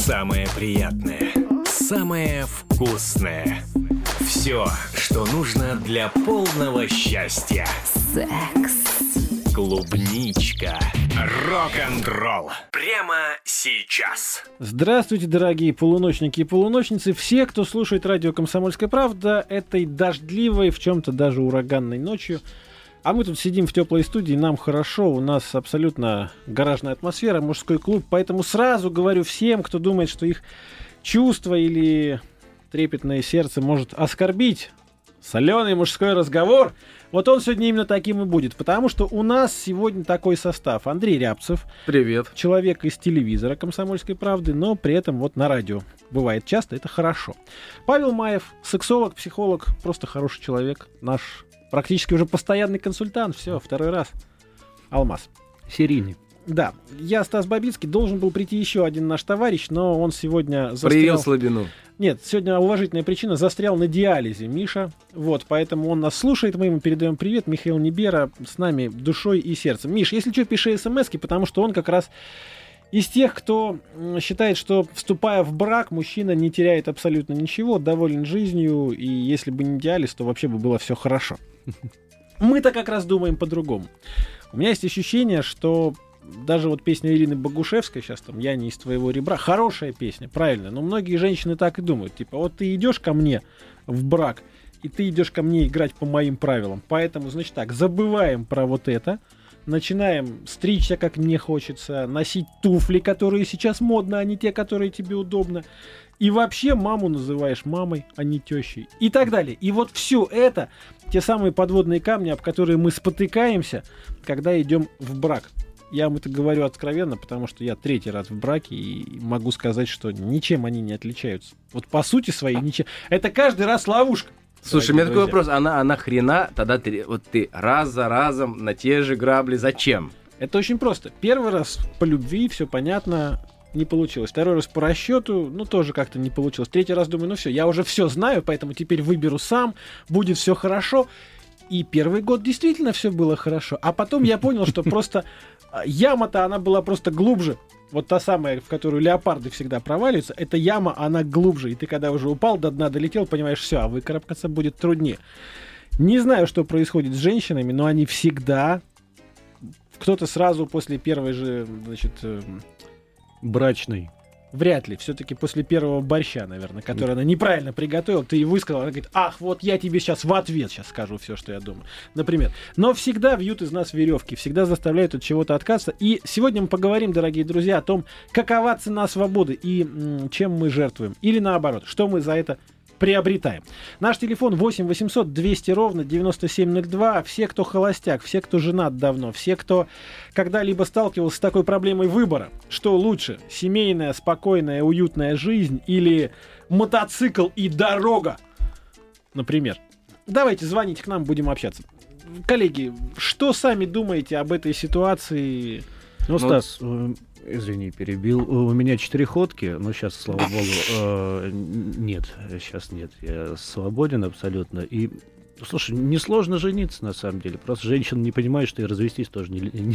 Самое приятное, самое вкусное. Все, что нужно для полного счастья. Секс. Клубничка. Рок-н-ролл. Прямо сейчас. Здравствуйте, дорогие полуночники и полуночницы. Все, кто слушает радио «Комсомольская правда» этой дождливой, в чем-то даже ураганной ночью. А мы тут сидим в теплой студии, нам хорошо, у нас абсолютно гаражная атмосфера, мужской клуб. Поэтому сразу говорю всем, кто думает, что их чувство или трепетное сердце может оскорбить соленый мужской разговор, вот он сегодня именно таким и будет. Потому что у нас сегодня такой состав. Андрей Рябцев. Привет. Человек из телевизора «Комсомольской правды», но при этом вот на радио. Бывает часто, это хорошо. Павел Маев, сексолог, психолог, просто хороший человек. Наш практически уже постоянный консультант. Все, второй раз. Алмаз. Серийный. Да, я, Стас Бабицкий, должен был прийти еще один наш товарищ, но он сегодня застрял... Проявил слабину. Нет, сегодня уважительная причина, застрял на диализе Миша, вот, поэтому он нас слушает, мы ему передаем привет, Михаил Небера с нами душой и сердцем. Миш, если что, пиши смс-ки, потому что он как раз из тех, кто считает, что, вступая в брак, мужчина не теряет абсолютно ничего, доволен жизнью, и если бы не диализ, то вообще бы было все хорошо. Мы-то как раз думаем по-другому. У меня есть ощущение, что даже вот песня Ирины Богушевской сейчас там «Я не из твоего ребра», хорошая песня, правильно, но многие женщины так и думают, типа вот ты идешь ко мне в брак, и ты идешь ко мне играть по моим правилам, поэтому, значит так, забываем про вот это, начинаем стричься, как мне хочется, носить туфли, которые сейчас модно, а не те, которые тебе удобно, и вообще маму называешь мамой, а не тещей, и так далее. И вот все это, те самые подводные камни, об которые мы спотыкаемся, когда идем в брак. Я вам это говорю откровенно, потому что я третий раз в браке и могу сказать, что ничем они не отличаются. Вот по сути своей ничем. Это каждый раз ловушка. Слушай, у меня такой вопрос, а нахрена тогда ты раз за разом на те же грабли, зачем? Это очень просто. Первый раз по любви, все понятно, не получилось. Второй раз по расчету, тоже как-то не получилось. Третий раз думаю, все, я уже все знаю, поэтому теперь выберу сам, будет все хорошо. И первый год действительно все было хорошо. А потом я понял, что просто яма-то она была просто глубже. Вот та самая, в которую леопарды всегда проваливаются, эта яма, она глубже. И ты когда уже упал до дна, долетел, понимаешь, все, а выкарабкаться будет труднее. Не знаю, что происходит с женщинами, но они всегда... Кто-то сразу после первой же, брачной. Вряд ли. Все-таки после первого борща, наверное, который она неправильно приготовила, ты ей высказал, она говорит, ах, вот я тебе сейчас в ответ скажу все, что я думаю. Например. Но всегда вьют из нас веревки, всегда заставляют от чего-то отказаться. И сегодня мы поговорим, дорогие друзья, о том, какова цена свободы и чем мы жертвуем. Или наоборот, что мы за это приобретаем. Наш телефон 8 800 200 ровно 9702. Все, кто холостяк, все, кто женат давно, все, кто когда-либо сталкивался с такой проблемой выбора, что лучше, семейная, спокойная, уютная жизнь или мотоцикл и дорога, например. Давайте звоните к нам, будем общаться. Коллеги, что сами думаете об этой ситуации? Стас, извини, перебил. У меня 4 ходки, но сейчас, слава богу, нет, сейчас нет. Я свободен абсолютно. И, слушай, несложно жениться, на самом деле. Просто женщина не понимает, что и развестись тоже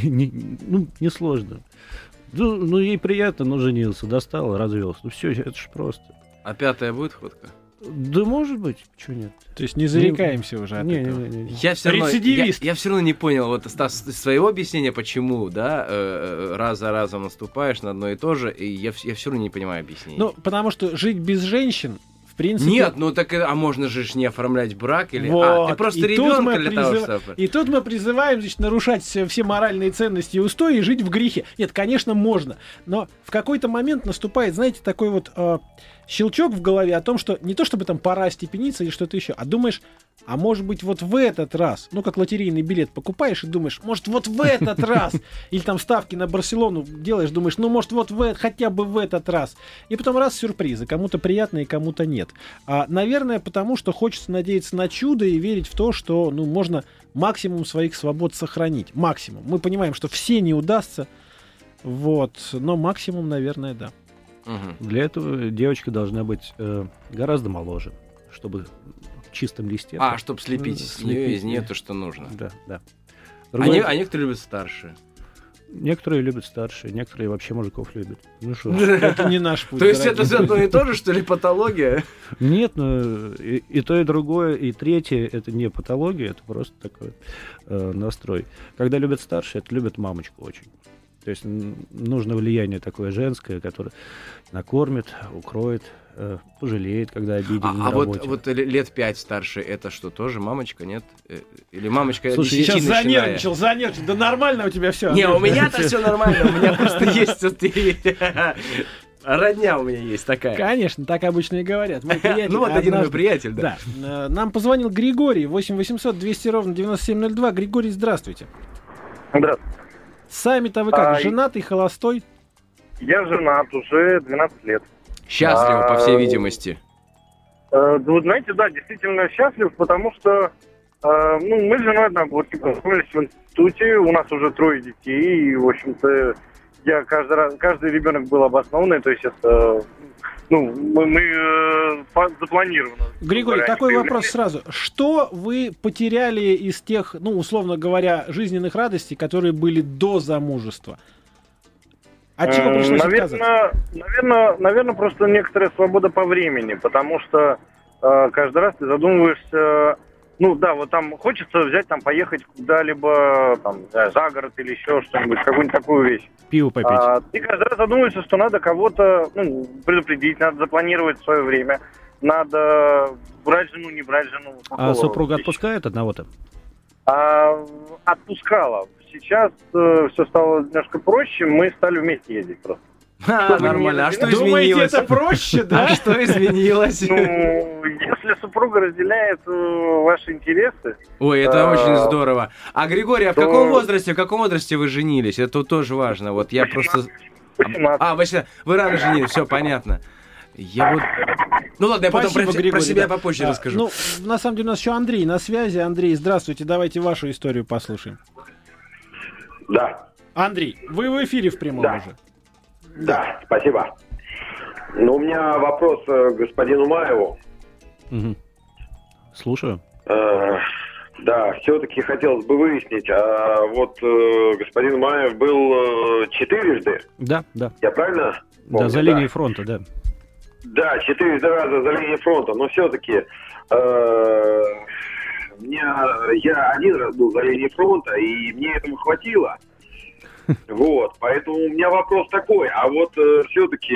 несложно. Ей приятно, но женился, достал, развелся. Все, это же просто. А 5-я будет ходка? Да, может быть, почему нет? То есть не зарекаемся уже от этого. Я все равно, рецидивист. Я все равно не понял, вот, Стас, своего объяснения, почему, раз за разом наступаешь на одно и то же, и я все равно не понимаю объяснения. Потому что жить без женщин, в принципе... Нет, а можно же не оформлять брак, или... ты просто ребенка для того, чтобы... И тут мы призываем, нарушать все моральные ценности и устои и жить в грехе. Нет, конечно, можно, но в какой-то момент наступает, знаете, такой вот... щелчок в голове о том, что не то чтобы там пора остепениться или что-то еще, а думаешь, а может быть вот в этот раз, как лотерейный билет покупаешь и думаешь, может вот в этот раз, или там ставки на Барселону делаешь, думаешь, может вот хотя бы в этот раз. И потом раз сюрпризы, кому-то приятно и кому-то нет. Наверное, потому что хочется надеяться на чудо и верить в то, что можно максимум своих свобод сохранить. Максимум. Мы понимаем, что все не удастся, но максимум, наверное, да. Для этого девочка должна быть гораздо моложе, чтобы в чистом листе... чтобы слепить из нее то, что нужно. Да. А некоторые любят старше. Некоторые любят старшие, некоторые вообще мужиков любят. Ну что? Это не наш путь. То есть дорогие это одно и то же, что ли, патология? Нет, ну и то, и другое, и третье, это не патология, это просто такой настрой. Когда любят старшие, это любят мамочку очень. То есть нужно влияние такое женское, которое накормит, укроет, пожалеет, когда обидели на работе. Вот лет 5 старше, это что, тоже мамочка, нет? Или мамочка Слушай, Сейчас начиная? занервничал. Да нормально у тебя все. Не, у меня-то все нормально, у меня просто есть вот родня у меня есть такая. Конечно, так обычно и говорят. Мой приятель Ну вот один мой однажды- приятель, да. Да. Нам позвонил Григорий, 8 800 200 ровно 9702. Григорий, здравствуйте. Здравствуйте. Сами-то вы как, женатый, холостой? Я женат уже 12 лет. Счастливо, по всей видимости. Вы знаете, да, действительно счастлив, потому что мы с женой одногодки познакомились в институте, у нас уже 3 детей, и, в общем-то, каждый ребенок был обоснованный, то есть это, мы запланировано. Григорий, такой вопрос сразу. Что вы потеряли из тех, условно говоря, жизненных радостей, которые были до замужества? От чего пришлось отказаться? Наверное, просто некоторая свобода по времени, потому что каждый раз ты задумываешься, вот там хочется взять, поехать куда-либо, за город или еще что-нибудь, какую-нибудь такую вещь. Пиво попить. Ты каждый раз задумываешься, что надо кого-то предупредить, надо запланировать свое время, надо брать жену, не брать жену. А супруга отпускает одного-то? Отпускала. Сейчас все стало немножко проще, мы стали вместе ездить просто. Нормально. А что Думаете, изменилось? это проще, да? А что изменилось? Если супруга разделяет ваши интересы... Ой, это очень здорово. А, Григорий, а в каком возрасте вы женились? Это тоже важно. Вот я просто... 18. Вы рано женились, все понятно. Ну ладно, я потом про себя попозже расскажу. На самом деле у нас еще Андрей на связи. Андрей, здравствуйте, давайте вашу историю послушаем. Да. Андрей, вы в эфире в прямом уже. Да, спасибо. У меня вопрос к господину Маеву. Угу. Слушаю. Да, все-таки хотелось бы выяснить, господин Маев был 4-жды? Да. Я правильно помню? Да, за линией фронта, да. Да, 4 раза за линией фронта, но все-таки я 1 раз был за линией фронта, и мне этому хватило. Вот, поэтому у меня вопрос такой, все-таки,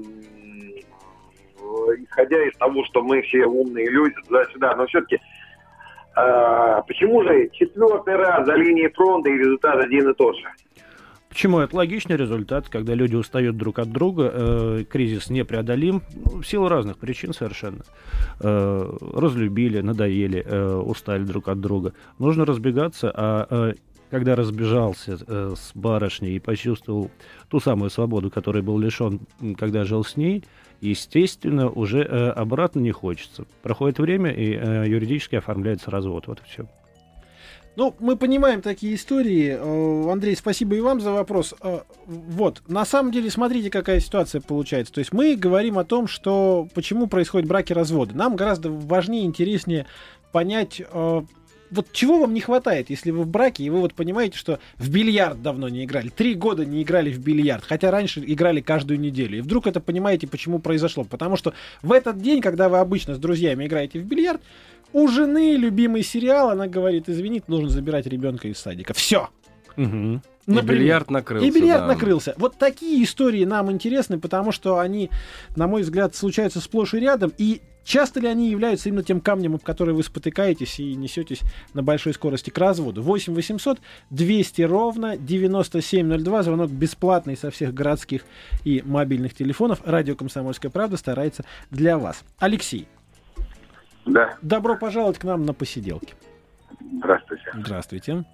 исходя из того, что мы все умные люди, туда-сюда, но все-таки, почему же 4-й раз за линией фронта и результат один и тот же? Почему? Это логичный результат, когда люди устают друг от друга, кризис непреодолим, в силу разных причин совершенно. Разлюбили, надоели, устали друг от друга. Нужно разбегаться, когда разбежался с барышней и почувствовал ту самую свободу, которой был лишен, когда жил с ней, естественно, уже обратно не хочется. Проходит время, и юридически оформляется развод. Вот и все. Мы понимаем такие истории. Андрей, спасибо и вам за вопрос. На самом деле, смотрите, какая ситуация получается. То есть мы говорим о том, почему происходят браки-разводы. Нам гораздо важнее, интереснее понять... чего вам не хватает, если вы в браке, и вы понимаете, что в бильярд давно не играли, 3 года не играли в бильярд, хотя раньше играли каждую неделю. И вдруг это понимаете, почему произошло. Потому что в этот день, когда вы обычно с друзьями играете в бильярд, у жены любимый сериал, она говорит, извините, нужно забирать ребенка из садика. Все. Угу. И бильярд накрылся. И бильярд накрылся. Вот такие истории нам интересны, потому что они, на мой взгляд, случаются сплошь и рядом. И часто ли они являются именно тем камнем, об который вы спотыкаетесь и несетесь на большой скорости к разводу? 8 800 200 ровно 9702. Звонок бесплатный со всех городских и мобильных телефонов. Радио «Комсомольская правда» старается для вас. Алексей. Да. Добро пожаловать к нам на посиделки. Здравствуйте. Здравствуйте.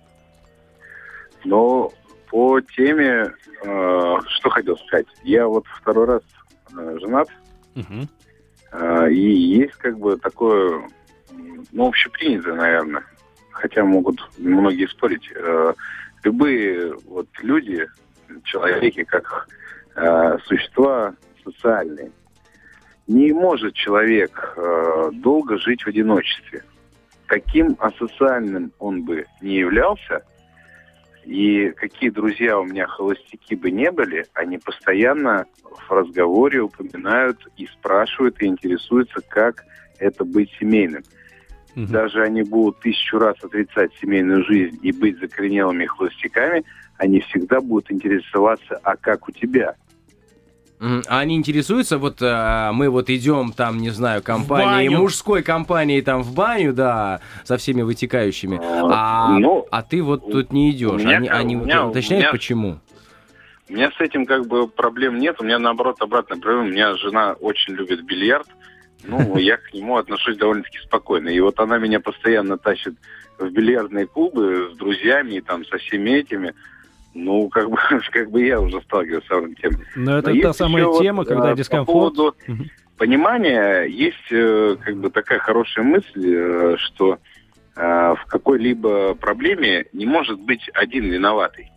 По теме, что хотел сказать. Я 2-й раз женат. Угу. И есть такое, общепринятое, наверное, хотя могут многие спорить, любые люди, человеки, как существа социальные, не может человек долго жить в одиночестве. Каким асоциальным он бы не являлся, И какие друзья у меня холостяки бы не были, они постоянно в разговоре упоминают и спрашивают, и интересуются, как это быть семейным. Даже они будут 1000 раз отрицать семейную жизнь и быть закоренелыми холостяками, они всегда будут интересоваться, а как у тебя? А они интересуются, вот мы вот идем там, не знаю, компанией, мужской компанией там в баню, да, со всеми вытекающими, а ты вот тут не идешь. Они уточняют, почему? У меня с этим как бы проблем нет, у меня наоборот обратная проблема. У меня жена очень любит бильярд, я к нему отношусь довольно-таки спокойно. И вот она меня постоянно тащит в бильярдные клубы с друзьями, и там со всеми этими. Как бы я уже сталкивался с этим темой. Но это та самая тема, когда дискомфорт. По поводу понимания, есть как бы такая хорошая мысль, что в какой-либо проблеме не может быть один виноватый.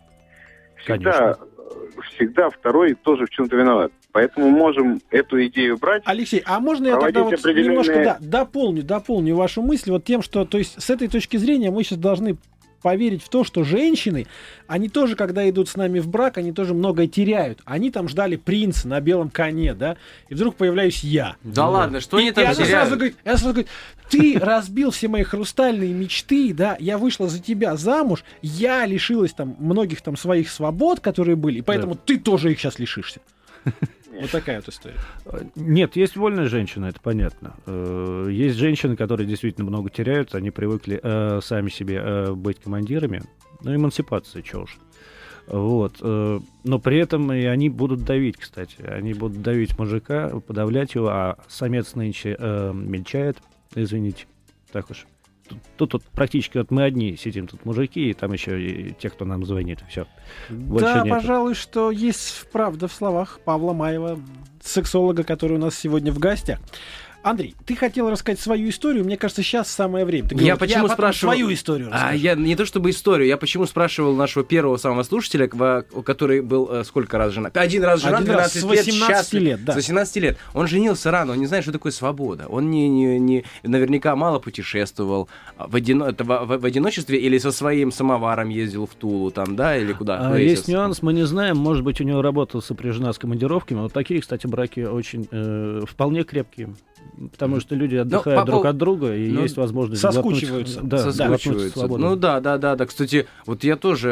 Всегда второй тоже в чем-то виноват. Поэтому можем эту идею брать. Алексей, а можно я тогда вот немножко дополню вашу мысль вот тем, что, то есть, с этой точки зрения мы сейчас должны поверить в то, что женщины, они тоже, когда идут с нами в брак, они тоже многое теряют. Они там ждали принца на белом коне, да, и вдруг появляюсь я. Да ладно, что они там теряют? Она сразу говорит, ты разбил все мои хрустальные мечты, да, я вышла за тебя замуж, я лишилась там многих там своих свобод, которые были, и поэтому ты тоже их сейчас лишишься. Вот такая вот история. Нет, есть вольная женщина, это понятно. Есть женщины, которые действительно много теряют, они привыкли сами себе быть командирами. Эмансипация, чего уж. Вот. Но при этом и они будут давить, кстати. Они будут давить мужика, подавлять его, а самец нынче мельчает, извините. Так уж. Тут практически вот мы одни сидим, тут мужики, и там еще и те, кто нам звонит, и все. Да, пожалуй, что есть правда в словах Павла Маева, сексолога, который у нас сегодня в гостях. Андрей, ты хотел рассказать свою историю, мне кажется, сейчас самое время. Ты говорил, почему спрашивал свою историю расскажу. Я не то чтобы историю, я почему спрашивал нашего первого самого слушателя, который был сколько раз женат? Один раз женат, 12 с 18 лет, да. С 18 лет. Он женился рано, он не знает, что такое свобода. Он наверняка мало путешествовал в одиночестве или со своим самоваром ездил в Тулу там, да, или куда? Есть нюанс, мы не знаем, может быть, у него работа сопряжена с командировками. Вот такие, кстати, браки очень вполне крепкие. Потому что люди отдыхают друг от друга, и есть возможность соскучиваются. Соскучиваются. Да. Кстати, вот я тоже,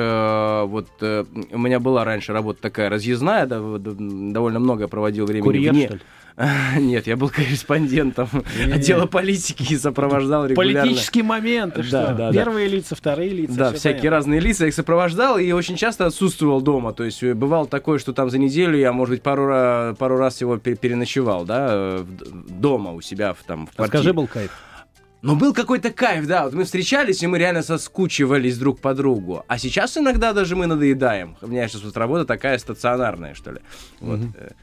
у меня была раньше работа такая разъездная, довольно много проводил времени Курьер, вне. что ли? Нет, я был корреспондентом отдела политики и сопровождал регулярно. Политические моменты, что? Первые лица, вторые лица. Да, всякие разные лица, я их сопровождал и очень часто отсутствовал дома. То есть бывало такое, что там за неделю я, может быть, пару раз всего переночевал, да, дома у себя в квартире. Скажи, был кайф. Но был какой-то кайф, да, вот мы встречались, и мы реально соскучивались друг по другу. А сейчас иногда даже мы надоедаем. У меня сейчас вот работа такая стационарная, что ли. Вот.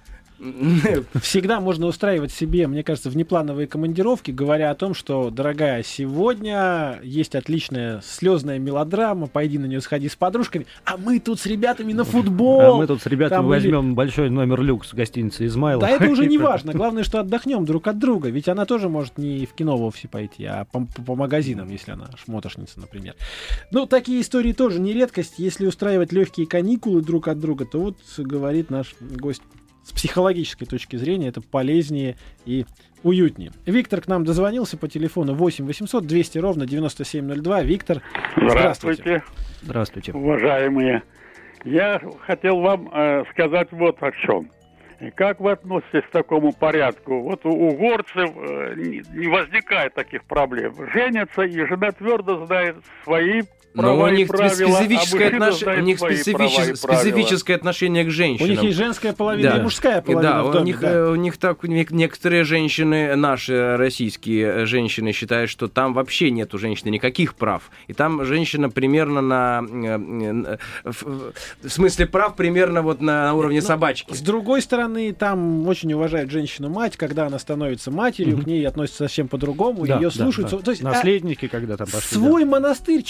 Всегда можно устраивать себе, мне кажется, внеплановые командировки, говоря о том, что, дорогая, сегодня есть отличная слезная мелодрама, пойди на нее сходи с подружками, а мы тут с ребятами на футбол. А мы тут с ребятами возьмем большой номер люкс гостиницы «Измайлов». Да это уже не важно, главное, что отдохнем друг от друга, ведь она тоже может не в кино вовсе пойти, а по магазинам, если она шмотошница, например. Такие истории тоже не редкость, если устраивать легкие каникулы друг от друга, то вот, говорит наш гость, с психологической точки зрения это полезнее и уютнее. Виктор к нам дозвонился по телефону 8 800 200 ровно 9702. Виктор, здравствуйте. Здравствуйте. Уважаемые. Я хотел вам сказать вот о чем. Как вы относитесь к такому порядку? Вот у горцев не возникает таких проблем. Женятся, и жена твердо знает свои но у них специфическое отношение к женщинам. У них есть женская половина и мужская половина. У них так некоторые женщины, наши российские женщины, считают, что там вообще нет у женщины никаких прав. И там женщина примерно в смысле прав примерно вот на уровне собачки. С другой стороны, там очень уважают женщину-мать, когда она становится матерью, к ней относятся совсем по-другому, ее слушаются. То есть, наследники, когда там пошли. Свой монастырь, чем мы туда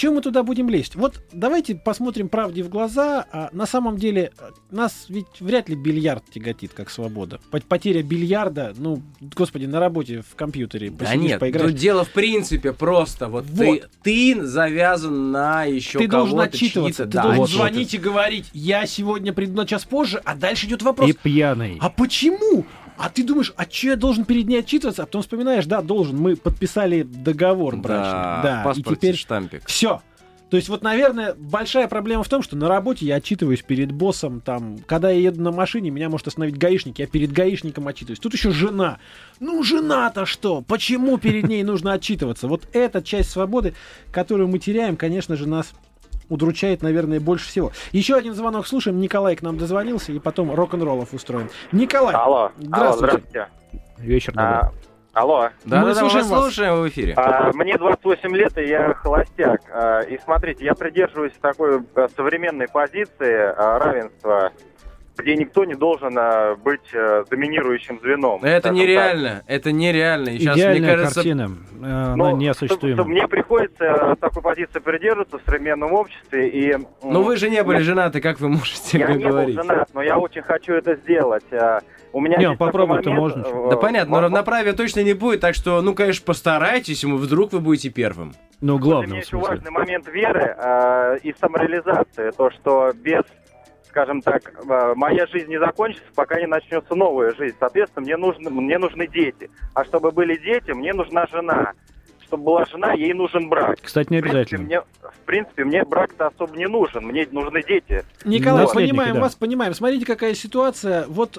будем лезть. Вот давайте посмотрим правде в глаза. На самом деле, нас ведь вряд ли бильярд тяготит, как свобода. Потеря бильярда, ну, господи, на работе в компьютере посидишь, да нет, поиграешь. Дело в принципе просто. Вот. Ты завязан на еще ты кого-то, должен отчитываться, чьи-то. ты должен звонить и говорить: я сегодня приду на час позже, а дальше идет вопрос. И пьяный. А почему? А ты думаешь, а что я должен перед ней отчитываться? А потом вспоминаешь, да, должен. Мы подписали договор брачный. Да, паспорт, и теперь штампик. Все. То есть вот, наверное, большая проблема в том, что на работе я отчитываюсь перед боссом, там, когда я еду на машине, меня может остановить гаишник, я перед гаишником отчитываюсь. Тут еще жена. Ну, жена-то что? Почему перед ней нужно отчитываться? Вот эта часть свободы, которую мы теряем, конечно же, нас удручает, наверное, больше всего. Еще один звонок слушаем. Николай к нам дозвонился, и потом рок-н-роллов устроим. Николай. Алло. Здравствуйте. Вечер добрый. Алло. Мы слушаем вас. Слушаем в эфире. Мне 28 лет, и я холостяк. И смотрите, я придерживаюсь такой современной позиции равенства, где никто не должен быть доминирующим звеном. Это нереально. Это нереально. И сейчас, идеальная мне кажется, картина. Она неосуществима. Мне приходится такой позиции придерживаться в современном обществе. И, но вы же не были женаты, как вы можете говорить? Я не был женат, но я очень хочу это сделать. У меня не, попробовать-то можно. Да понятно, но равноправия точно не будет, так что, ну, конечно, постарайтесь, вдруг вы будете первым. Ну, главное. У меня еще важный момент веры и самореализации. То, что без, скажем так, моя жизнь не закончится, пока не начнется новая жизнь. Соответственно, мне нужны дети. А чтобы были дети, мне нужна жена. Чтобы была жена, ей нужен брак. Кстати, не обязательно. В принципе, мне брак-то особо не нужен. Мне нужны дети. Николай, понимаем вас, понимаем. Смотрите, какая ситуация. Вот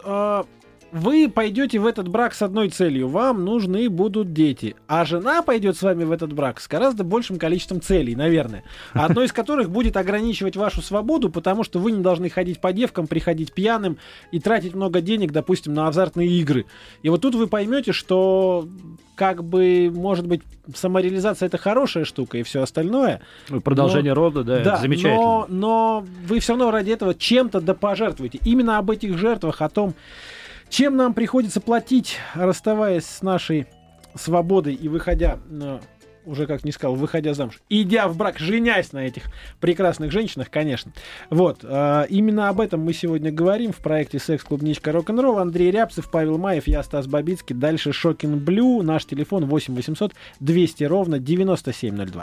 вы пойдете в этот брак с одной целью. Вам нужны будут дети. А жена пойдет с вами в этот брак с гораздо большим количеством целей, наверное. Одной из которых будет ограничивать вашу свободу, потому что вы не должны ходить по девкам, приходить пьяным и тратить много денег, допустим, на азартные игры. И вот тут вы поймете, что как бы, может быть, самореализация — это хорошая штука и все остальное. Продолжение рода, да, это замечательно. Но вы все равно ради этого чем-то пожертвуете. Именно об этих жертвах, о том, чем нам приходится платить, расставаясь с нашей свободой и выходя, уже как не сказал, выходя замуж, идя в брак, женясь на этих прекрасных женщинах, конечно. Вот, именно об этом мы сегодня говорим в проекте «Секс-клубничка рок-н-ролл». Андрей Рябцев, Павел Маев, я Стас Бабицкий. Дальше Шокин Блю. Наш телефон 8 800 200 ровно 9702.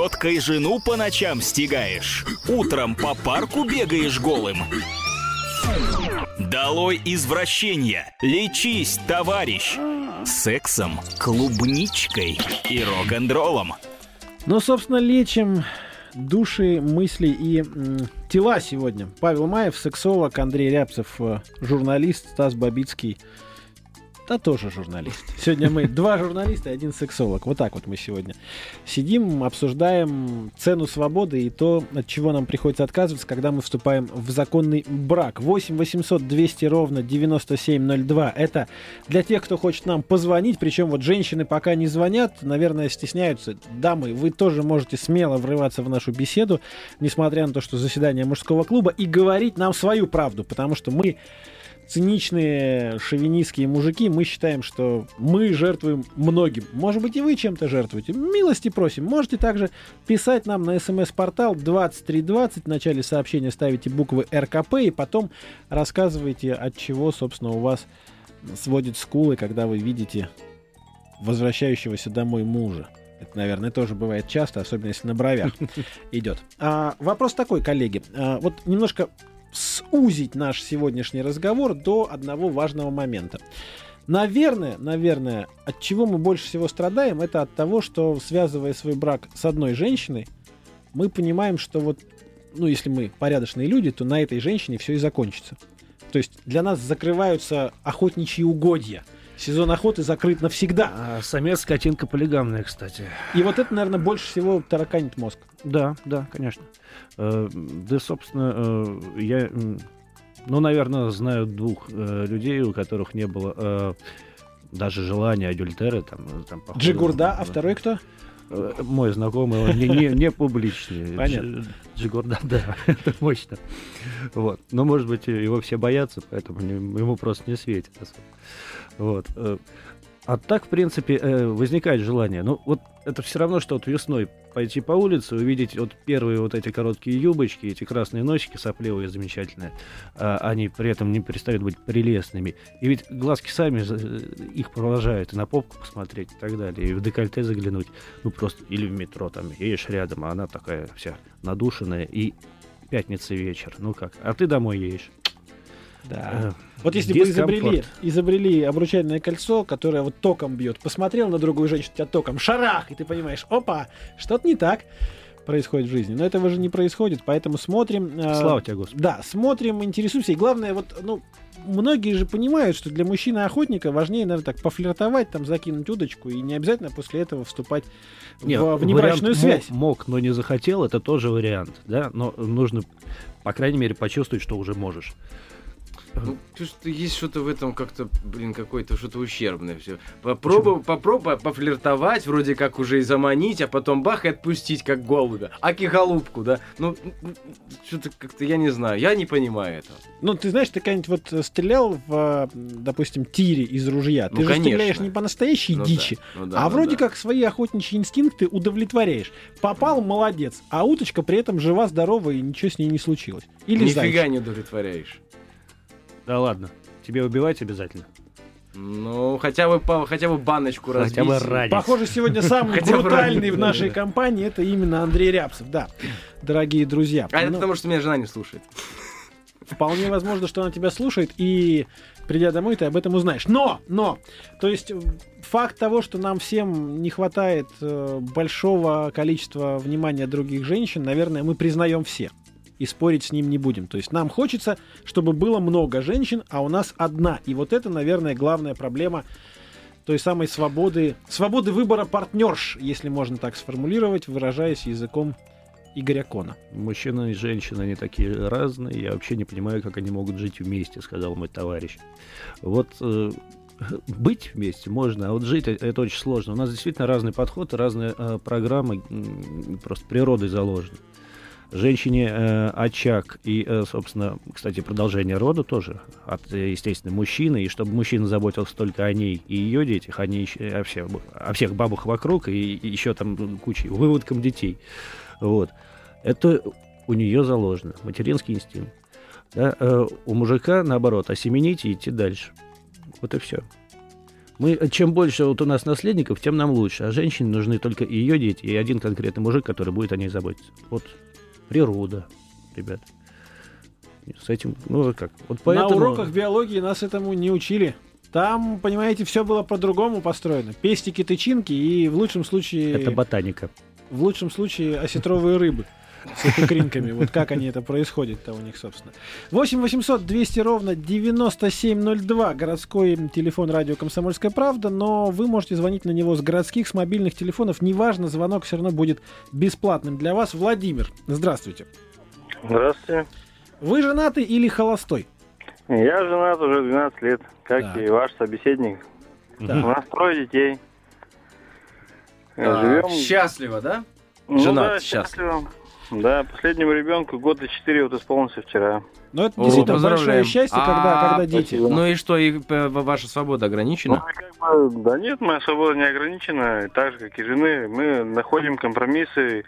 Теткой жену по ночам стягаешь, утром по парку бегаешь голым. Долой извращения, лечись, товарищ, сексом, клубничкой и рок-н-роллом. Ну, собственно, лечим души, мысли и тела сегодня. Павел Маев, сексолог, Андрей Рябцев, журналист, Стас Бабицкий, да тоже журналист. Сегодня мы 2 журналиста и 1 сексолог. Вот так вот мы сегодня сидим, обсуждаем цену свободы и то, от чего нам приходится отказываться, когда мы вступаем в законный брак. 8 800 200 ровно 9702. Это для тех, кто хочет нам позвонить. Причем вот женщины пока не звонят, наверное, стесняются. Дамы, вы тоже можете смело врываться в нашу беседу, несмотря на то, что заседание мужского клуба, и говорить нам свою правду, потому что мы... циничные шовинистские мужики, мы считаем, что мы жертвуем многим. Может быть, и вы чем-то жертвуете. Милости просим. Можете также писать нам на смс-портал 2320. В начале сообщения ставите буквы РКП и потом рассказывайте, от чего, собственно, у вас сводит скулы, когда вы видите возвращающегося домой мужа. Это, наверное, тоже бывает часто, особенно если на бровях идет. Вопрос такой, коллеги. Вот немножко сузить наш сегодняшний разговор до одного важного момента. Наверное, от чего мы больше всего страдаем, это от того, что, связывая свой брак с одной женщиной, мы понимаем, что вот, ну, если мы порядочные люди, то на этой женщине все и закончится. То есть для нас закрываются охотничьи угодья. Сезон охоты закрыт навсегда. А самец скотинка полигамная, кстати. И вот это, наверное, больше всего тараканит мозг. Да, конечно. Да, собственно, я, наверное, знаю 2 людей, у которых не было даже желания адюльтера. Там Джигурда, а второй кто? Мой знакомый, он не публичный. Понятно. Джигурда, да, это мощно. Вот. Но, может быть, его все боятся, поэтому ему просто не светит. Вот. А так, в принципе, возникает желание. Ну, вот это все равно, что вот весной пойти по улице, увидеть вот первые вот эти короткие юбочки, эти красные носики сопливые, замечательные. Они при этом не перестают быть прелестными. И ведь глазки сами их провожают, и на попку посмотреть и так далее, и в декольте заглянуть. Ну, просто или в метро, там, едешь рядом, а она такая вся надушенная, и пятница вечер. Ну как? А ты домой едешь. Да. Вот если бы изобрели обручальное кольцо, которое вот током бьет, посмотрел на другую женщину, тебя током шарах, и ты понимаешь, опа, что-то не так происходит в жизни. Но этого же не происходит, поэтому смотрим. Слава тебе, Господи. Да, смотрим, интересуемся. И главное, вот, многие же понимают, что для мужчины-охотника важнее, наверное, так пофлиртовать, там, закинуть удочку, и не обязательно после этого вступать в внебрачную связь. Мог, но не захотел, это тоже вариант, да, но нужно, по крайней мере, почувствовать, что уже можешь. Ну, что есть что-то в этом как-то, какое-то что-то ущербное все. Попробуй пофлиртовать, вроде как уже и заманить, а потом бах и отпустить, как голубя. Аки-голубку, да? Ну, что-то как-то, я не знаю, я не понимаю этого. Ну, ты знаешь, ты когда-нибудь вот стрелял в, допустим, тире из ружья. Ты же стреляешь не по настоящей дичи, а вроде как свои охотничьи инстинкты удовлетворяешь. Попал, молодец, а уточка при этом жива, здорова и ничего с ней не случилось. Или нифига не удовлетворяешь. Да ладно, тебе убивать обязательно? Ну, хотя бы баночку разбить. Хотя бы ранить. Похоже, сегодня самый брутальный в нашей компании это именно Андрей Рябцев, да, дорогие друзья. А это потому, что меня жена не слушает. Вполне возможно, что она тебя слушает, и придя домой, ты об этом узнаешь. Но, то есть факт того, что нам всем не хватает большого количества внимания других женщин, наверное, мы признаем все. И спорить с ним не будем. То есть нам хочется, чтобы было много женщин, а у нас одна. И вот это, наверное, главная проблема той самой свободы выбора партнерш, если можно так сформулировать, выражаясь языком Игоря Кона. Мужчина и женщина, они такие разные. Я вообще не понимаю, как они могут жить вместе, сказал мой товарищ. Вот быть вместе можно, а вот жить это очень сложно. У нас действительно разный подход, разные программы просто природой заложены. Женщине очаг и, собственно, кстати, продолжение рода тоже от, естественно, мужчины. И чтобы мужчина заботился только о ней и ее детях, а не о всех бабах вокруг и еще там кучей выводком детей. Вот. Это у нее заложено. Материнский инстинкт. Да? У мужика, наоборот, осеменить и идти дальше. Вот и все. Чем больше вот у нас наследников, тем нам лучше. А женщине нужны только ее дети и один конкретный мужик, который будет о ней заботиться. Вот природа, ребят. С этим, как? Вот поэтому... На уроках биологии нас этому не учили. Там, понимаете, все было по-другому построено. Пестики-тычинки и в лучшем случае... Это ботаника. В лучшем случае осетровые рыбы с икринками. Вот как они это происходит-то у них, собственно. 8 800 200 ровно 9702. Городской телефон радио «Комсомольская правда». Но вы можете звонить на него с городских, с мобильных телефонов. Неважно, звонок все равно будет бесплатным для вас. Владимир, здравствуйте. Здравствуйте. Вы женаты или холостой? Я женат уже 12 лет, как и ваш собеседник. Да. У нас 3 детей. Живем... Счастливо, да? Женат, счастливо. Да, последнему ребенку 1 год и 4 вот исполнился вчера. Ну, это действительно большое счастье, когда дети. Ну и что, ваша свобода ограничена? Да нет, моя свобода не ограничена. Так же, как и жены, мы находим компромиссы.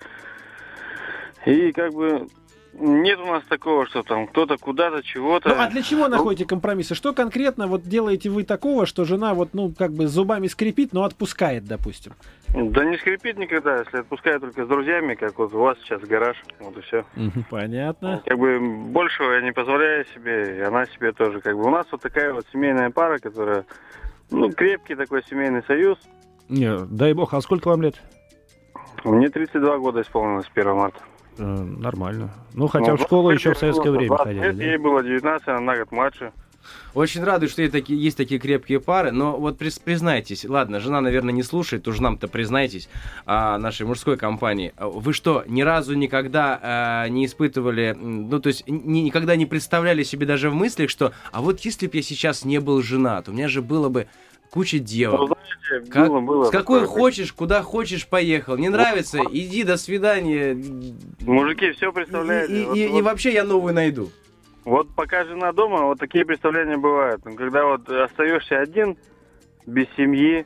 И нет у нас такого, что там кто-то куда-то, чего-то. Ну, а для чего находите компромиссы? Что конкретно вот делаете вы такого, что жена зубами скрипит, но отпускает, допустим? Да не скрипит никогда, если отпускает только с друзьями, как вот у вас сейчас гараж, вот и все. Понятно. Большего я не позволяю себе, и она себе тоже. У нас вот такая вот семейная пара, которая, крепкий такой семейный союз. Не, дай бог, а сколько вам лет? Мне 32 года исполнилось 1 марта. Нормально. Хотя в школу еще в советское время ходили. Да? Ей было 19, она на год младше. Очень радует, что есть такие крепкие пары, но вот признайтесь, ладно, жена, наверное, не слушает, уж нам-то признайтесь, нашей мужской компании. Вы что, ни разу никогда не испытывали, то есть никогда не представляли себе даже в мыслях, что, а вот если бы я сейчас не был женат, у меня же было бы куча девок. Было с какой хочешь, куда хочешь, поехал. Не нравится, иди, до свидания. Мужики все представляют. И вообще я новую найду. Вот пока жена дома, вот такие представления бывают. Когда вот остаешься один, без семьи,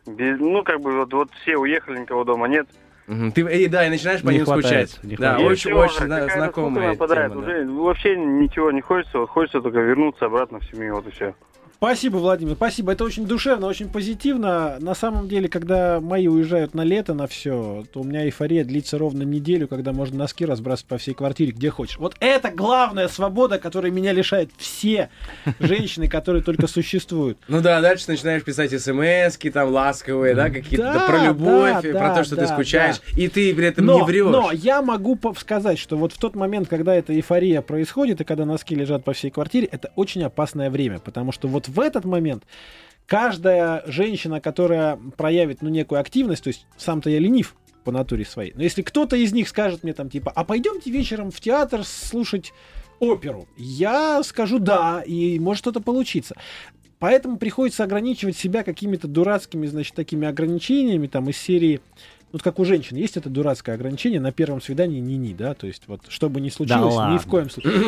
вот все уехали, никого дома нет. И начинаешь по ним скучать. Да, очень знакомая тема. Уже вообще ничего не хочется, хочется только вернуться обратно в семью, вот и все. Спасибо, Владимир, спасибо. Это очень душевно, очень позитивно. На самом деле, когда мои уезжают на лето, на все, то у меня эйфория длится ровно неделю, когда можно носки разбрасывать по всей квартире, где хочешь. Вот это главная свобода, которая меня лишает все женщины, которые только существуют. Дальше начинаешь писать смс-ки, там, ласковые, какие-то про любовь, про то, что ты скучаешь, и ты при этом не врешь. Но я могу сказать, что вот в тот момент, когда эта эйфория происходит, и когда носки лежат по всей квартире, это очень опасное время, потому что вот в этот момент каждая женщина, которая проявит некую активность, то есть сам-то я ленив по натуре своей, но если кто-то из них скажет мне а пойдемте вечером в театр слушать оперу, я скажу да, и может что-то получиться. Поэтому приходится ограничивать себя какими-то дурацкими, такими ограничениями из серии. Вот как у женщин есть это дурацкое ограничение на первом свидании ни-ни, да, то есть вот что бы ни случилось, ни в коем случае.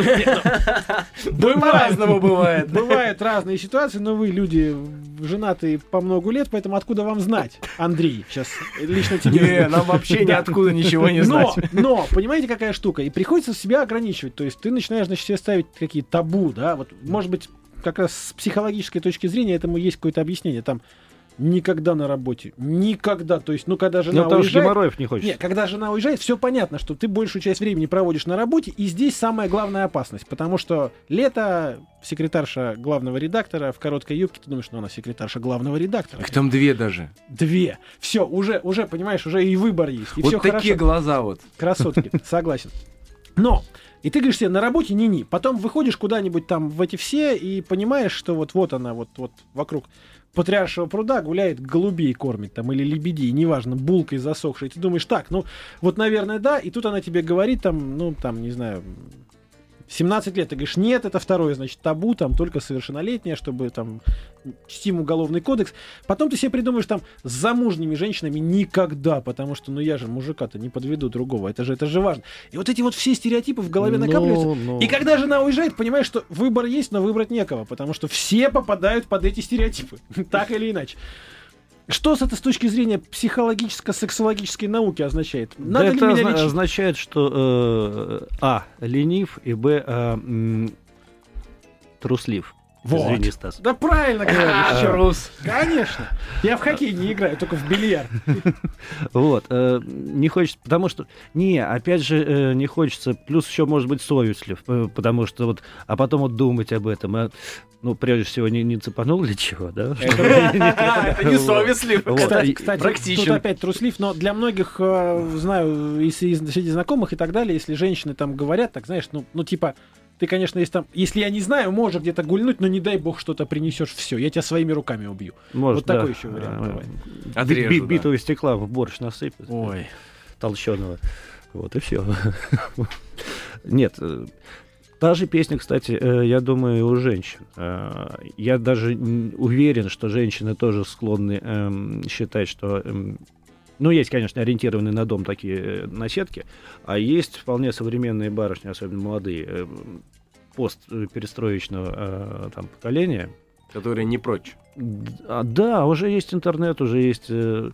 По-разному бывает. Бывают разные ситуации, но вы люди женатые по много лет, поэтому откуда вам знать, Андрей, сейчас лично тебе. Не, нам вообще ниоткуда ничего не знать. Но, понимаете, какая штука? И приходится себя ограничивать, то есть ты начинаешь, себе ставить какие-то табу, да, вот, может быть, как раз с психологической точки зрения этому есть какое-то объяснение, никогда на работе. Никогда. То есть, когда жена уезжает... геморроев не хочется. Нет, когда жена уезжает, все понятно, что ты большую часть времени проводишь на работе, и здесь самая главная опасность. Потому что лето, секретарша главного редактора в короткой юбке, ты думаешь, она секретарша главного редактора. Их там 2 даже. 2. Все, уже, понимаешь, уже и выбор есть. И вот все такие хорошо. Глаза вот. Красотки, согласен. Но... И ты говоришь себе, на работе ни-ни. Потом выходишь куда-нибудь там в эти все и понимаешь, что вот она, вот вокруг Патриаршего пруда гуляет, голубей кормит или лебедей, неважно, булкой засохшей. Ты думаешь, наверное, да. И тут она тебе говорит, не знаю, 17 лет. Ты говоришь, нет, это второе, табу, только совершеннолетняя, чтобы чтим уголовный кодекс. Потом ты себе придумаешь, с замужними женщинами никогда, потому что, я же мужика-то не подведу другого, это же важно. И вот эти все стереотипы в голове накапливаются. И когда жена уезжает, понимаешь, что выбор есть, но выбрать некого, потому что все попадают под эти стереотипы, так или иначе. Что это с точки зрения психологическо-сексологической науки означает? Надо ли меня лечить? Означает, что ленив, и труслив. Вот. Извини, Стас. Да правильно говоришь, Чарус. Конечно. Я в хоккей не играю, только в бильярд. Вот. Не хочется, потому что... опять же, не хочется. Плюс еще, может быть, совестлив. Потому что вот... А потом вот думать об этом. Ну, прежде всего, не цепанул для чего, да? Это не совестлив. Кстати, тут опять труслив, но для многих, знаю, среди знакомых и так далее, если женщины там говорят, так знаешь, ну типа... Ты, конечно, если я не знаю, можешь где-то гульнуть, но не дай бог что-то принесешь, все, я тебя своими руками убью. Может, вот такой еще вариант бывает. Отрежу, битого стекла в борщ насыпать. Ой. Толченого. Вот и все. Нет. Та же песня, кстати, я думаю, у женщин. Я даже уверен, что женщины тоже склонны считать, что... Ну, есть, конечно, ориентированные на дом такие наседки, а есть вполне современные барышни, особенно молодые, постперестроечного там поколения. Которые не прочь. Да, уже есть интернет, уже есть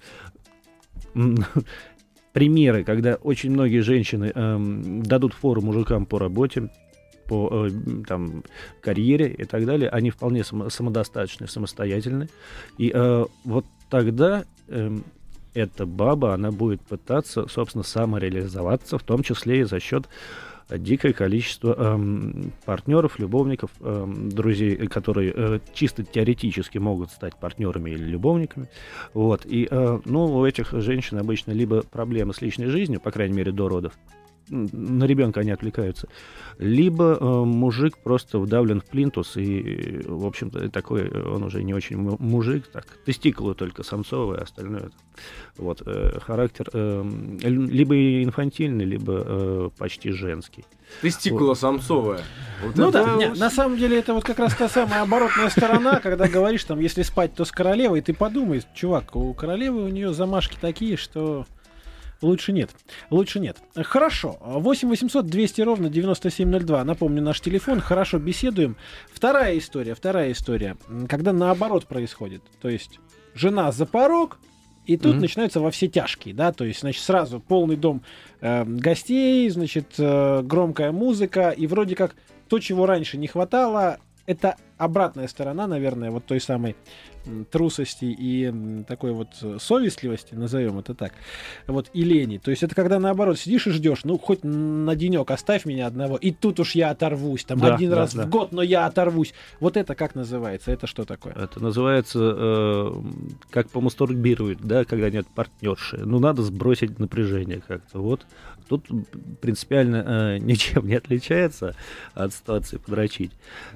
примеры, когда очень многие женщины дадут фору мужикам по работе, по там, карьере и так далее. Они вполне самодостаточны, самостоятельны. И вот тогда... эта баба, она будет пытаться, собственно, самореализоваться, в том числе и за счет дикое количества партнеров, любовников, друзей, которые чисто теоретически могут стать партнерами или любовниками. Вот. И у этих женщин обычно либо проблемы с личной жизнью, по крайней мере, до родов, на ребенка они отвлекаются, либо мужик просто вдавлен в плинтус, и, в общем-то, такой он уже не очень мужик, так, тестикулы только самцовые, остальное. Вот, характер либо инфантильный, либо почти женский. Тестикула самцовая. Вот ну да, на самом деле это вот как раз та самая оборотная сторона, когда говоришь, там, если спать, то с королевой, ты подумай, чувак, у королевы у нее замашки такие, что... Лучше нет. Хорошо. 8 800 200 ровно 9702. Напомню, наш телефон. Хорошо беседуем. Вторая история. Когда наоборот происходит. То есть жена за порог, и тут начинаются во все тяжкие. Да? То есть, значит, сразу полный дом гостей, значит, громкая музыка. И вроде как то, чего раньше не хватало, это обратная сторона, наверное, вот той самой трусости и такой вот совестливости, назовем это так, вот, и лени. То есть это когда, наоборот, сидишь и ждешь, ну, хоть на денек оставь меня одного, и тут уж я оторвусь, там, один раз в год, но я оторвусь. Вот это как называется? Это что такое? Это называется, как помастурбировать, да, когда нет партнерши. Ну, надо сбросить напряжение как-то, вот. Тут принципиально ничем не отличается от ситуации подрочить.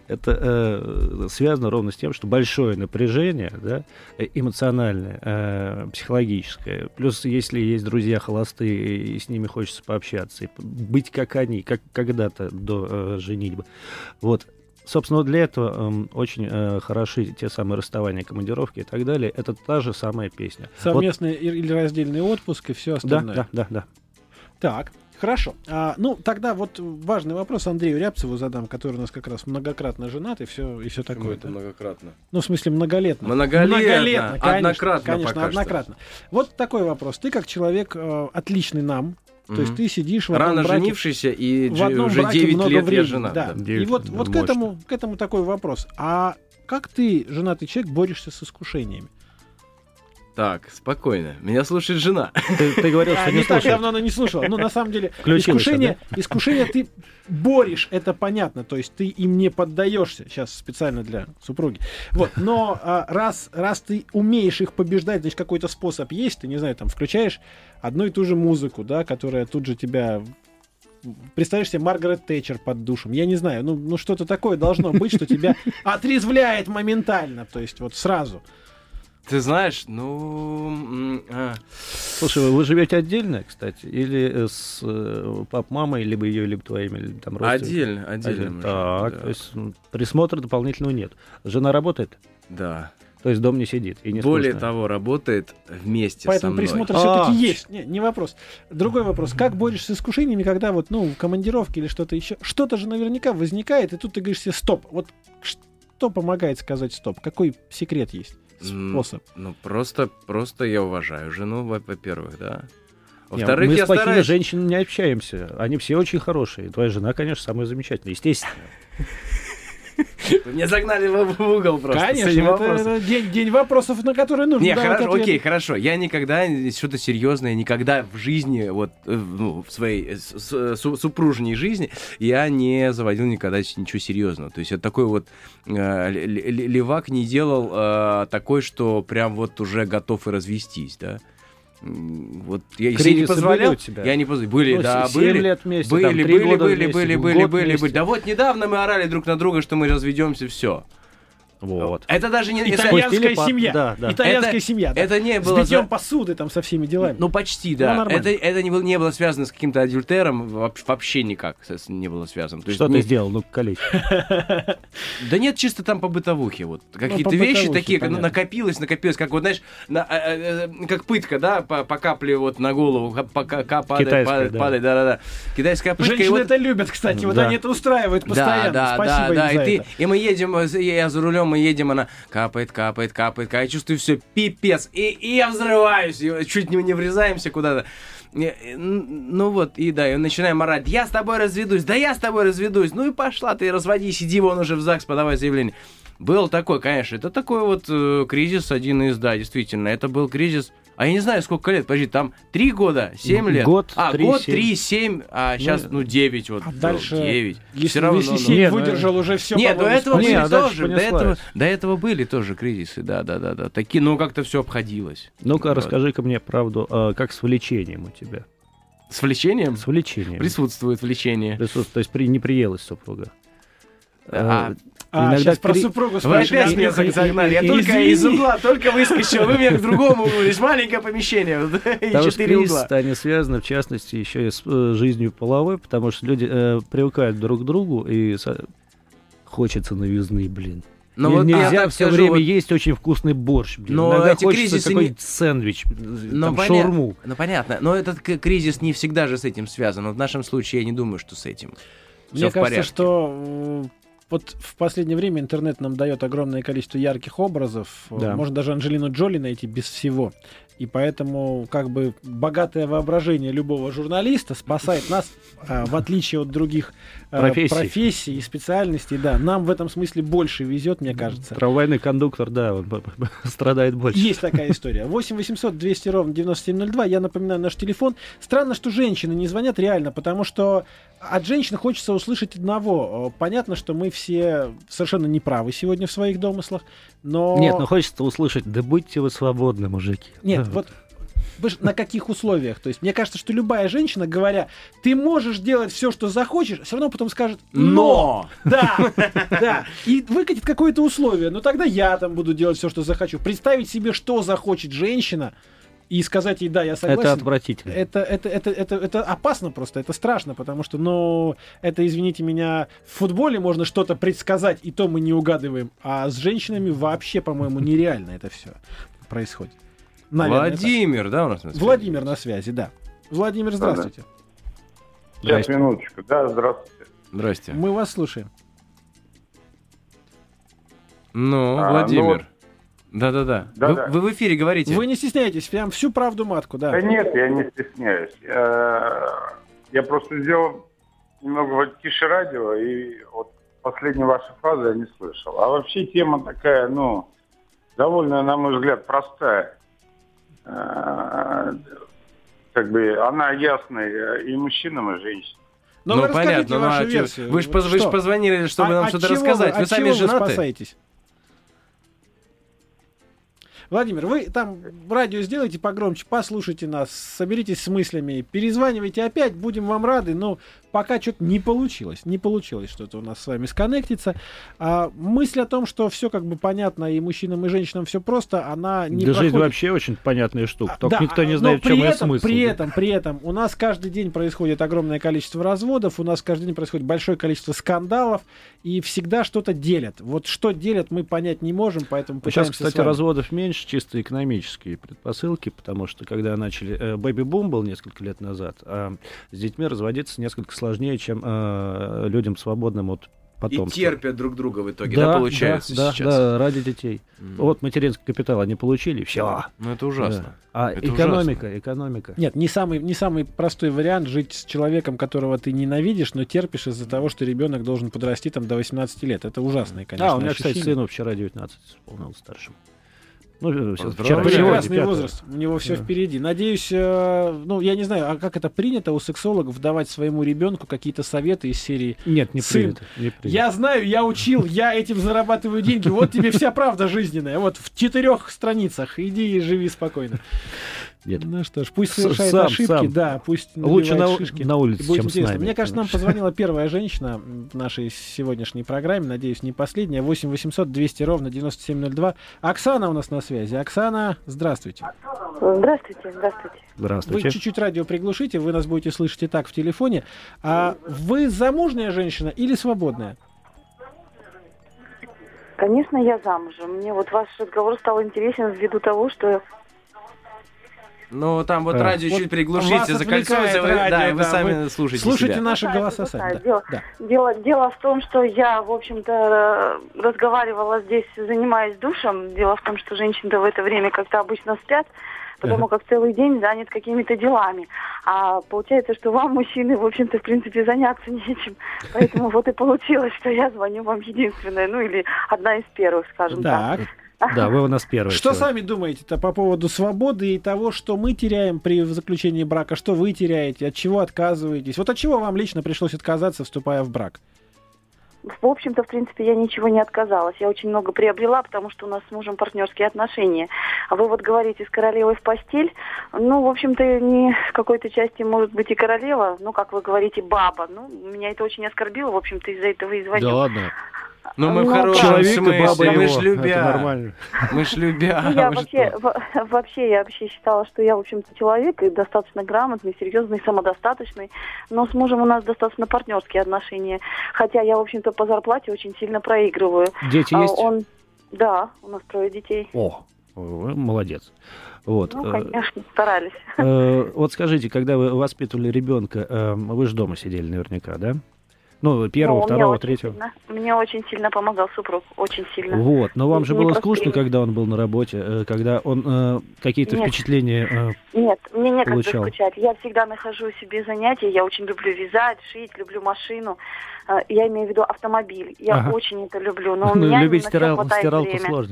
Это связано ровно с тем, что большое напряжение, да, эмоциональное, психологическое. Плюс, если есть друзья холостые, и с ними хочется пообщаться, и быть как они, как когда-то до женитьбы. Вот. Собственно, для этого очень хороши те самые расставания, командировки и так далее. Это та же самая песня. Совместный или раздельный отпуск и все остальное. Да. Так, хорошо. Ну, тогда вот важный вопрос Андрею Рябцеву задам, который у нас как раз многократно женат и все такое. Это многократно. Ну, в смысле, многолетно. Многолетно. Конечно, однократно. Вот такой вопрос. Ты как человек отличный нам, то есть ты сидишь в одном рано браке, женившийся, и в одном уже браке 9 много лет времени. я женат. Да. Да. И вот к этому такой вопрос. А как ты, женатый человек, борешься с искушениями? Так, спокойно. Меня слушает жена. Ты говорил, что не так давно она не слушала. Ну, на самом деле, искушение ты борешь, это понятно. То есть ты им не поддаешься. Сейчас специально для супруги. Вот. Но раз ты умеешь их побеждать, значит, какой-то способ есть. Ты, не знаю, там, включаешь одну и ту же музыку, да, которая тут же тебя... Представляешь себе Маргарет Тэтчер под душем. Я не знаю, ну что-то такое должно быть, что тебя отрезвляет моментально. То есть вот сразу. Ты знаешь, Слушай, вы живете отдельно, кстати, или с пап-мамой, либо ее, либо твоими, или там родственниками? Отдельно. Так, да. то есть присмотра дополнительного нет. Жена работает? Да. То есть дом не сидит и не Более скучно. того, работает вместе Поэтому со мной. присмотр все-таки есть. Не вопрос. Другой вопрос. Как борешься с искушениями, когда вот, в командировке или что-то еще? Что-то же наверняка возникает, и тут ты говоришь себе стоп. Вот что помогает сказать стоп? Какой секрет есть? Способ. Просто я уважаю жену, во-первых, да. Во-вторых, мы я с плохими стараюсь... женщинами не общаемся. Они все очень хорошие. Твоя жена, конечно, самая замечательная, естественно. Вы меня загнали в угол просто. Конечно, это день вопросов, на которые нужно Не, давать хорошо, ответы. окей, хорошо. Я никогда что-то серьезное, никогда в жизни, вот в своей супружней жизни, я не заводил никогда ничего серьезного. То есть это такой вот левак не делал такой, что прям вот уже готов и развестись, да. Вот я если не позволял, я не позволял. Были, ну, да, 7 были, лет вместе, были, там, 3 были, года были, вместе, были. Да вот недавно мы орали друг на друга, что мы разведемся, все. Вот. Это даже не итальянская семья. Да. Итальянская семья. Да. Это не было с битьем посуды там со всеми делами. Ну почти, да. Это не было связано с каким-то адюльтером, вообще никак не было связано. То есть, что ты сделал? Ну, колись. Да нет, чисто там по бытовухе. Вот. Какие-то вещи такие, накопилось, как вот, знаешь, как пытка, да, по капле вот на голову, пока падает, да. Китайская пытка. Женщины это любят, кстати, вот они это устраивают постоянно. Спасибо им за это. И мы едем, я за рулем, мы едем, она капает, я чувствую, все, пипец, и я взрываюсь, чуть не врезаемся куда-то. Ну вот, и да, и начинаем орать, я с тобой разведусь, ну и пошла ты, разводись, иди вон уже в ЗАГС, подавай заявление. Был такой, конечно, это такой вот кризис один из, да, действительно, это был кризис, а я не знаю, сколько лет, подожди, там 3 года, 7 лет? Год, 3, 7, а сейчас, 9, вот, а дальше, 9. Если 7 выдержал, уже все, нет, до этого были тоже, до этого были тоже кризисы, да, такие, ну, как-то все обходилось. Ну-ка, расскажи-ка мне правду, как с влечением у тебя? С влечением? С влечением. Присутствует влечение. То есть не приелась супруга. Иногда сейчас про супругу спрашивают. Вы опять меня загнали. Я только из угла, только выскочил. Вы меня к другому углу. Здесь маленькое помещение. И 4 угла. Они связаны, в частности, еще и с жизнью половой, потому что люди привыкают друг к другу, и хочется новизны, блин. Но вот нельзя все время есть очень вкусный борщ. Блин. Но иногда эти хочется кризисы какой-нибудь сэндвич, шаурму. Ну понятно, но этот кризис не всегда же с этим связан. Вот в нашем случае я не думаю, что с этим мне кажется, что вот в последнее время интернет нам дает огромное количество ярких образов. Да. Можно даже Анджелину Джоли найти без всего. И поэтому как бы богатое воображение любого журналиста спасает нас, в отличие от других профессий и специальностей. Да, нам в этом смысле больше везет, мне кажется. Трамвайный кондуктор, да, он страдает больше. Есть такая история. 8 800 200 ровно 9702. Я напоминаю наш телефон. Странно, что женщины не звонят реально, потому что от женщин хочется услышать одного. Понятно, что мы все совершенно неправы сегодня в своих домыслах, но... Нет, но хочется услышать, да будьте вы свободны, мужики. Нет, вот на каких условиях? То есть мне кажется, что любая женщина, говоря, ты можешь делать все, что захочешь, все равно потом скажет «но». Да. И выкатит какое-то условие. Но тогда я там буду делать все, что захочу. Представить себе, что захочет женщина, и сказать ей, да, я согласен. Это отвратительно. Это опасно просто, это страшно, потому что, ну, это, извините меня, в футболе можно что-то предсказать, и то мы не угадываем. А с женщинами вообще, по-моему, нереально это все происходит. Наверное, Владимир, да, у нас на связи? Владимир на связи, да. Владимир, здравствуйте. Сейчас, минуточку. Да, здравствуйте. Здрасте. Мы вас слушаем. Ну, Владимир. Да. Вы в эфире говорите. Вы не стесняйтесь, прям всю правду матку, да. Да нет, я не стесняюсь. Я просто сделал немного тише радио, и вот последнюю вашу фразу я не слышал. А вообще тема такая, ну, довольно, на мой взгляд, простая. Как бы она ясная и мужчинам, и женщинам. Ну, понятно, вашу версию. Вы же позвонили, чтобы нам что-то рассказать. Вы сами женаты? Вы спасаетесь? Владимир, вы там радио сделайте погромче, послушайте нас, соберитесь с мыслями, перезванивайте опять, будем вам рады, но пока что-то не получилось что-то у нас с вами сконнектиться. А мысль о том, что все как бы понятно и мужчинам, и женщинам все просто, она не проходит. Жизнь вообще очень понятная штука, только никто не знает, в чем ее смысл. При этом у нас каждый день происходит огромное количество разводов, у нас каждый день происходит большое количество скандалов, и всегда что-то делят. Вот что делят, мы понять не можем, поэтому пытаемся. Сейчас, кстати, разводов меньше, чисто экономические предпосылки, потому что когда начали... Бэби-бум был несколько лет назад, а с детьми разводиться несколько сложнее, чем людям свободным от потомство. И терпят друг друга в итоге, да, получается да, сейчас? Да, ради детей. Вот материнский капитал они получили, все. Ну, это ужасно. Да. А это экономика. Нет, не самый простой вариант жить с человеком, которого ты ненавидишь, но терпишь из-за того, что ребенок должен подрасти там до 18 лет. Это ужасное, конечно, у меня, ощущение. кстати, сыну вчера 19 исполнилось старшему. Ну, прекрасный возраст. У него все впереди. Надеюсь, я не знаю, а как это принято у сексологов давать своему ребенку какие-то советы из серии? Нет, не сын, принято. Я знаю, я учил, я этим зарабатываю деньги. Вот тебе вся правда жизненная. Вот в 4 страницах. Иди и живи спокойно. Нет. Ну что ж, пусть совершает ошибки, да, пусть лучше шишки. на улице, чем с нами. Мне кажется, нам позвонила первая женщина в нашей сегодняшней программе, надеюсь, не последняя. 8 800 200 ровно 9702. Оксана у нас на связи. Оксана, здравствуйте. Здравствуйте. Вы чуть-чуть радио приглушите, вы нас будете слышать и так в телефоне. А вы замужняя женщина или свободная? Конечно, я замужем. Мне вот ваш разговор стал интересен ввиду того, что... Ну, там вот радио чуть приглушите, закольцуется, вы сами слушаете себя. Слушайте наши голоса сами. Дело в том, что я, в общем-то, разговаривала здесь, занимаясь душем. Дело в том, что женщины-то в это время как-то обычно спят, потому как целый день занят какими-то делами. А получается, что вам, мужчины, в общем-то, в принципе, заняться нечем. Поэтому вот и получилось, что я звоню вам единственная, или одна из первых, скажем так. Да, вы у нас первый. Что сами думаете-то по поводу свободы и того, что мы теряем при заключении брака, что вы теряете, от чего отказываетесь? Вот от чего вам лично пришлось отказаться, вступая в брак? В общем-то, в принципе, я ничего не отказалась. Я очень много приобрела, потому что у нас с мужем партнерские отношения. А вы вот говорите, с королевой в постель. Ну, в общем-то, не в какой-то части может быть и королева, как вы говорите, баба. Меня это очень оскорбило, в общем-то, из-за этого и звоню. Да ладно. Ну, мы в хорошем смысле, мы ж любя. Это нормально. Мы ж любя. Я вообще считала, что я, в общем-то, человек и достаточно грамотный, серьезный, самодостаточный. Но с мужем у нас достаточно партнерские отношения. Хотя я, в общем-то, по зарплате очень сильно проигрываю. Дети есть? Да, у нас 3 детей. О, молодец. Вот. Конечно, старались. Вот скажите, когда вы воспитывали ребенка, вы же дома сидели наверняка, да? Первого, второго, третьего. Мне очень сильно помогал супруг, очень сильно. Вот, но вам же было скучно, когда он был на работе, когда он какие-то впечатления Нет, мне некогда получал. скучать. Я всегда нахожу себе занятия, я очень люблю вязать, шить, люблю машину. Я имею в виду автомобиль. Я очень это люблю, но у меня любить на всё хватает стиралку время. сложно.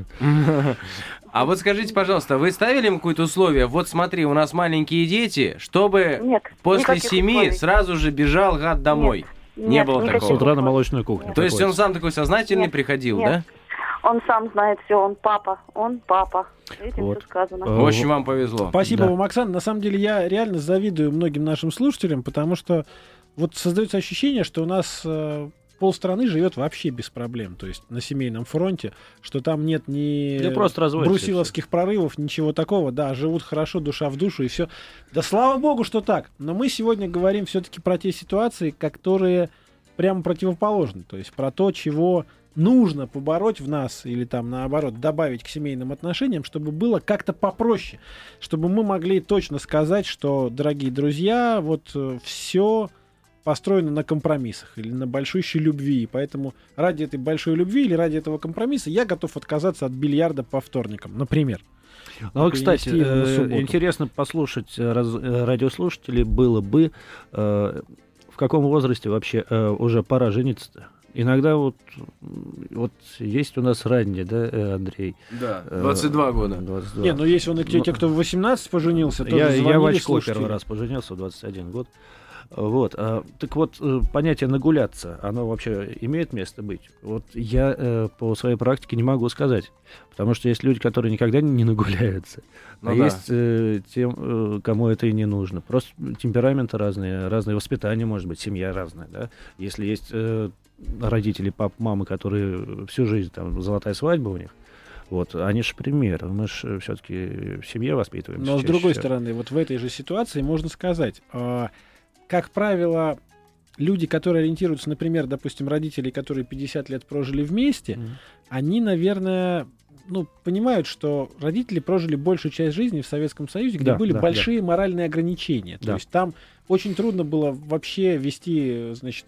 А вот скажите, пожалуйста, вы ставили им какое-то условие? Вот смотри, у нас маленькие дети, чтобы после 7 сразу же бежал гад домой. Не было такого. С утра на молочную кухню. То есть он сам такой сознательный приходил, да? Он сам знает все, он папа. Этим все сказано. Очень вам повезло. Спасибо вам, Оксана. На самом деле я реально завидую многим нашим слушателям, потому что вот создается ощущение, что у нас полстраны живет вообще без проблем, то есть на семейном фронте, что там нет ни брусиловских прорывов, ничего такого, да, живут хорошо, душа в душу и все. Да слава богу, что так. Но мы сегодня говорим все-таки про те ситуации, которые прямо противоположны, то есть про то, чего нужно побороть в нас или там наоборот добавить к семейным отношениям, чтобы было как-то попроще, чтобы мы могли точно сказать, что, дорогие друзья, вот все построено на компромиссах или на большущей любви. И поэтому ради этой большой любви или ради этого компромисса я готов отказаться от бильярда по вторникам, например. Ну, кстати, интересно послушать радиослушателей было бы, в каком возрасте вообще уже пора жениться-то? Иногда вот есть у нас раннее, да, Андрей? Да, 22 года. 22. Не, есть те, кто в 18 поженился, тоже я в очко первый раз поженился в 21 год. Вот. Так вот, понятие «нагуляться», оно вообще имеет место быть? Вот я по своей практике не могу сказать. Потому что есть люди, которые никогда не нагуляются. Есть тем, кому это и не нужно. Просто темпераменты разные, разное воспитание, может быть, семья разная. Да? Если есть родители, папа, мамы, которые всю жизнь, там, золотая свадьба у них, вот, они же пример. Мы же все-таки в семье воспитываемся. Но с другой стороны, вот в этой же ситуации можно сказать... Как правило, люди, которые ориентируются, например, допустим, родители, которые 50 лет прожили вместе, они, наверное, понимают, что родители прожили большую часть жизни в Советском Союзе, где были большие моральные ограничения. То есть там очень трудно было вообще вести,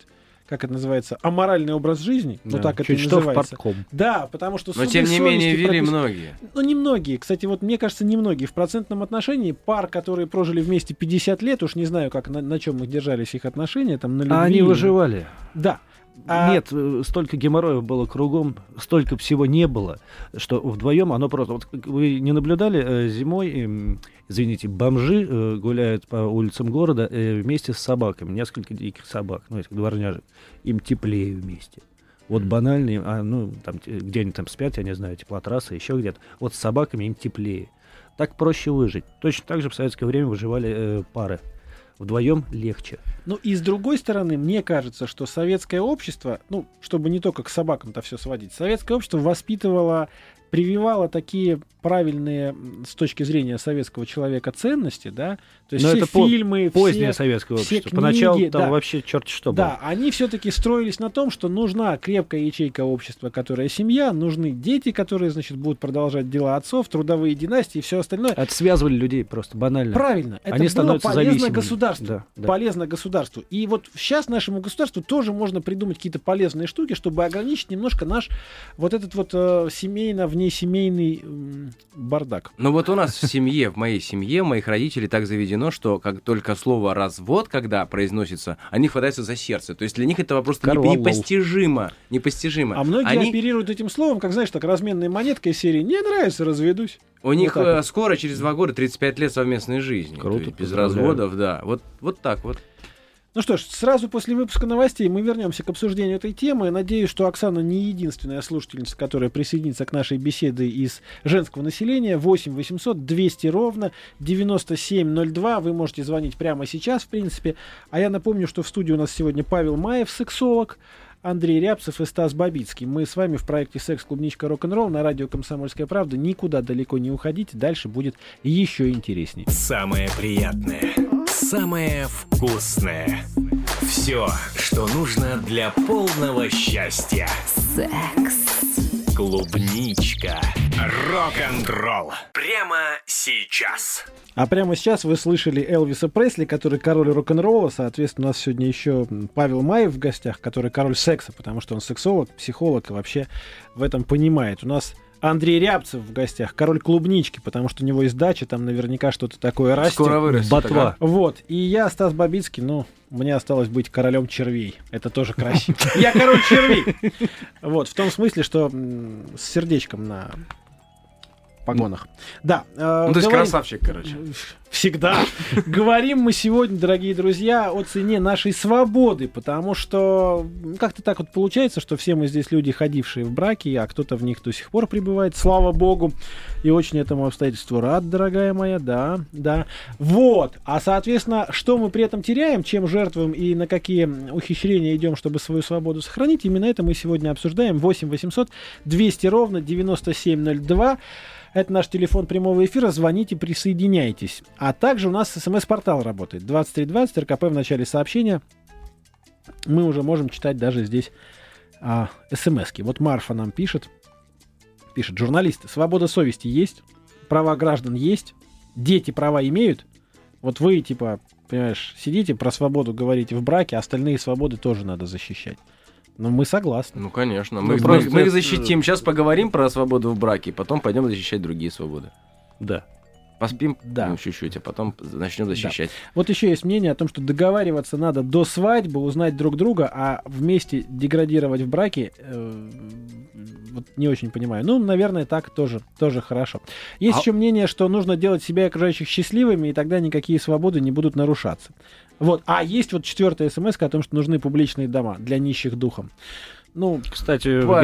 как это называется, аморальный образ жизни, Да, ну так это и чуть что в называется. партком. Да, потому что Но суды тем не менее совести вели пропис- многие. Ну, немногие. Кстати, вот мне кажется, немногие. В процентном отношении пар, которые прожили вместе 50 лет, уж не знаю, как на чем их держались их отношения, там, на любви. А они выживали. Да. Нет, столько геморроя было кругом, столько всего не было, что вдвоем оно просто... Вот вы не наблюдали зимой, извините, бомжи гуляют по улицам города вместе с собаками, несколько диких собак, ну, этих дворняжек, им теплее вместе. Вот банально, ну, там, где они там спят, я не знаю, теплотрасса, еще где-то. Вот с собаками им теплее. Так проще выжить. Точно так же в советское время выживали пары. Вдвоем легче. Ну и с другой стороны, мне кажется, что советское общество, ну, чтобы не только к собакам-то все сводить, советское общество воспитывало, прививало такие правильные с точки зрения советского человека ценности, да, то есть но все это фильмы, позднее все, советское все общество. книги, Поначалу там да, вообще черт что было. Да, они все-таки строились на том, что нужна крепкая ячейка общества, которая семья, нужны дети, которые, значит, будут продолжать дела отцов, трудовые династии и все остальное. Это связывали людей просто банально. Правильно, это они было становятся полезно зависимыми. государству. Да, да. Полезно государству. И вот сейчас нашему государству тоже можно придумать какие-то полезные штуки, чтобы ограничить немножко наш вот этот вот внесемейный бардак. Но вот у нас в семье, в моей семье, у моих родителей так заведено, что как только слово «развод», когда произносится, они хватаются за сердце. То есть для них это вопрос непостижимо. А многие оперируют этим словом, как, знаешь, так разменной монеткой из серии «не нравится, разведусь». У них скоро, через 2 года, 35 лет совместной жизни. Круто, без разводов, да. Вот так вот. Ну что ж, сразу после выпуска новостей мы вернемся к обсуждению этой темы. Надеюсь, что Оксана не единственная слушательница, которая присоединится к нашей беседе из женского населения. 8 800 200 ровно 9702. Вы можете звонить прямо сейчас, в принципе. А я напомню, что в студии у нас сегодня Павел Маев, сексолог, Андрей Рябцев и Стас Бабицкий. Мы с вами в проекте «Секс, клубничка, рок-н-ролл» на радио «Комсомольская правда». Никуда далеко не уходите, дальше будет еще интереснее. Самое приятное, самое вкусное. Все, что нужно для полного счастья. Секс. Клубничка. Рок-н-ролл. Прямо сейчас. А прямо сейчас вы слышали Элвиса Пресли, который король рок-н-ролла. Соответственно, у нас сегодня еще Павел Маев в гостях, который король секса, потому что он сексолог, психолог и вообще в этом понимает. У нас Андрей Рябцев в гостях, король клубнички, потому что у него есть дача, там наверняка что-то такое растет. Скоро вырастет. Ботва. Вот. И я, Стас Бабицкий, мне осталось быть королем червей. Это тоже красиво. Я король червей. Вот, в том смысле, что с сердечком на погонах. Да. То есть красавчик, короче. Всегда. Говорим мы сегодня, дорогие друзья, о цене нашей свободы, потому что как-то так вот получается, что все мы здесь люди, ходившие в браки, а кто-то в них до сих пор пребывает, слава богу, и очень этому обстоятельству рад, дорогая моя, да. Вот. А, соответственно, что мы при этом теряем, чем жертвуем и на какие ухищрения идем, чтобы свою свободу сохранить, именно это мы сегодня обсуждаем. 8 800 200 ровно 9702. Это наш телефон прямого эфира. Звоните, присоединяйтесь. А также у нас СМС-портал работает. 2320, РКП в начале сообщения. Мы уже можем читать даже здесь СМСки. Вот Марфа нам пишет. Журналисты, свобода совести есть, права граждан есть, дети права имеют. Вот вы, понимаешь, сидите, про свободу говорите в браке, а остальные свободы тоже надо защищать. Но мы согласны. Ну, конечно. Мы их защитим. Сейчас поговорим про свободу в браке, потом пойдем защищать другие свободы. Да. Поспим да. Чуть-чуть, а потом начнем защищать. Да. Вот еще есть мнение о том, что договариваться надо до свадьбы, узнать друг друга, а вместе деградировать в браке вот не очень понимаю. Наверное, так тоже хорошо. Есть еще мнение, что нужно делать себя и окружающих счастливыми, и тогда никакие свободы не будут нарушаться. Вот. А есть вот 4-я смс-ка о том, что нужны публичные дома для нищих духом. Кстати, в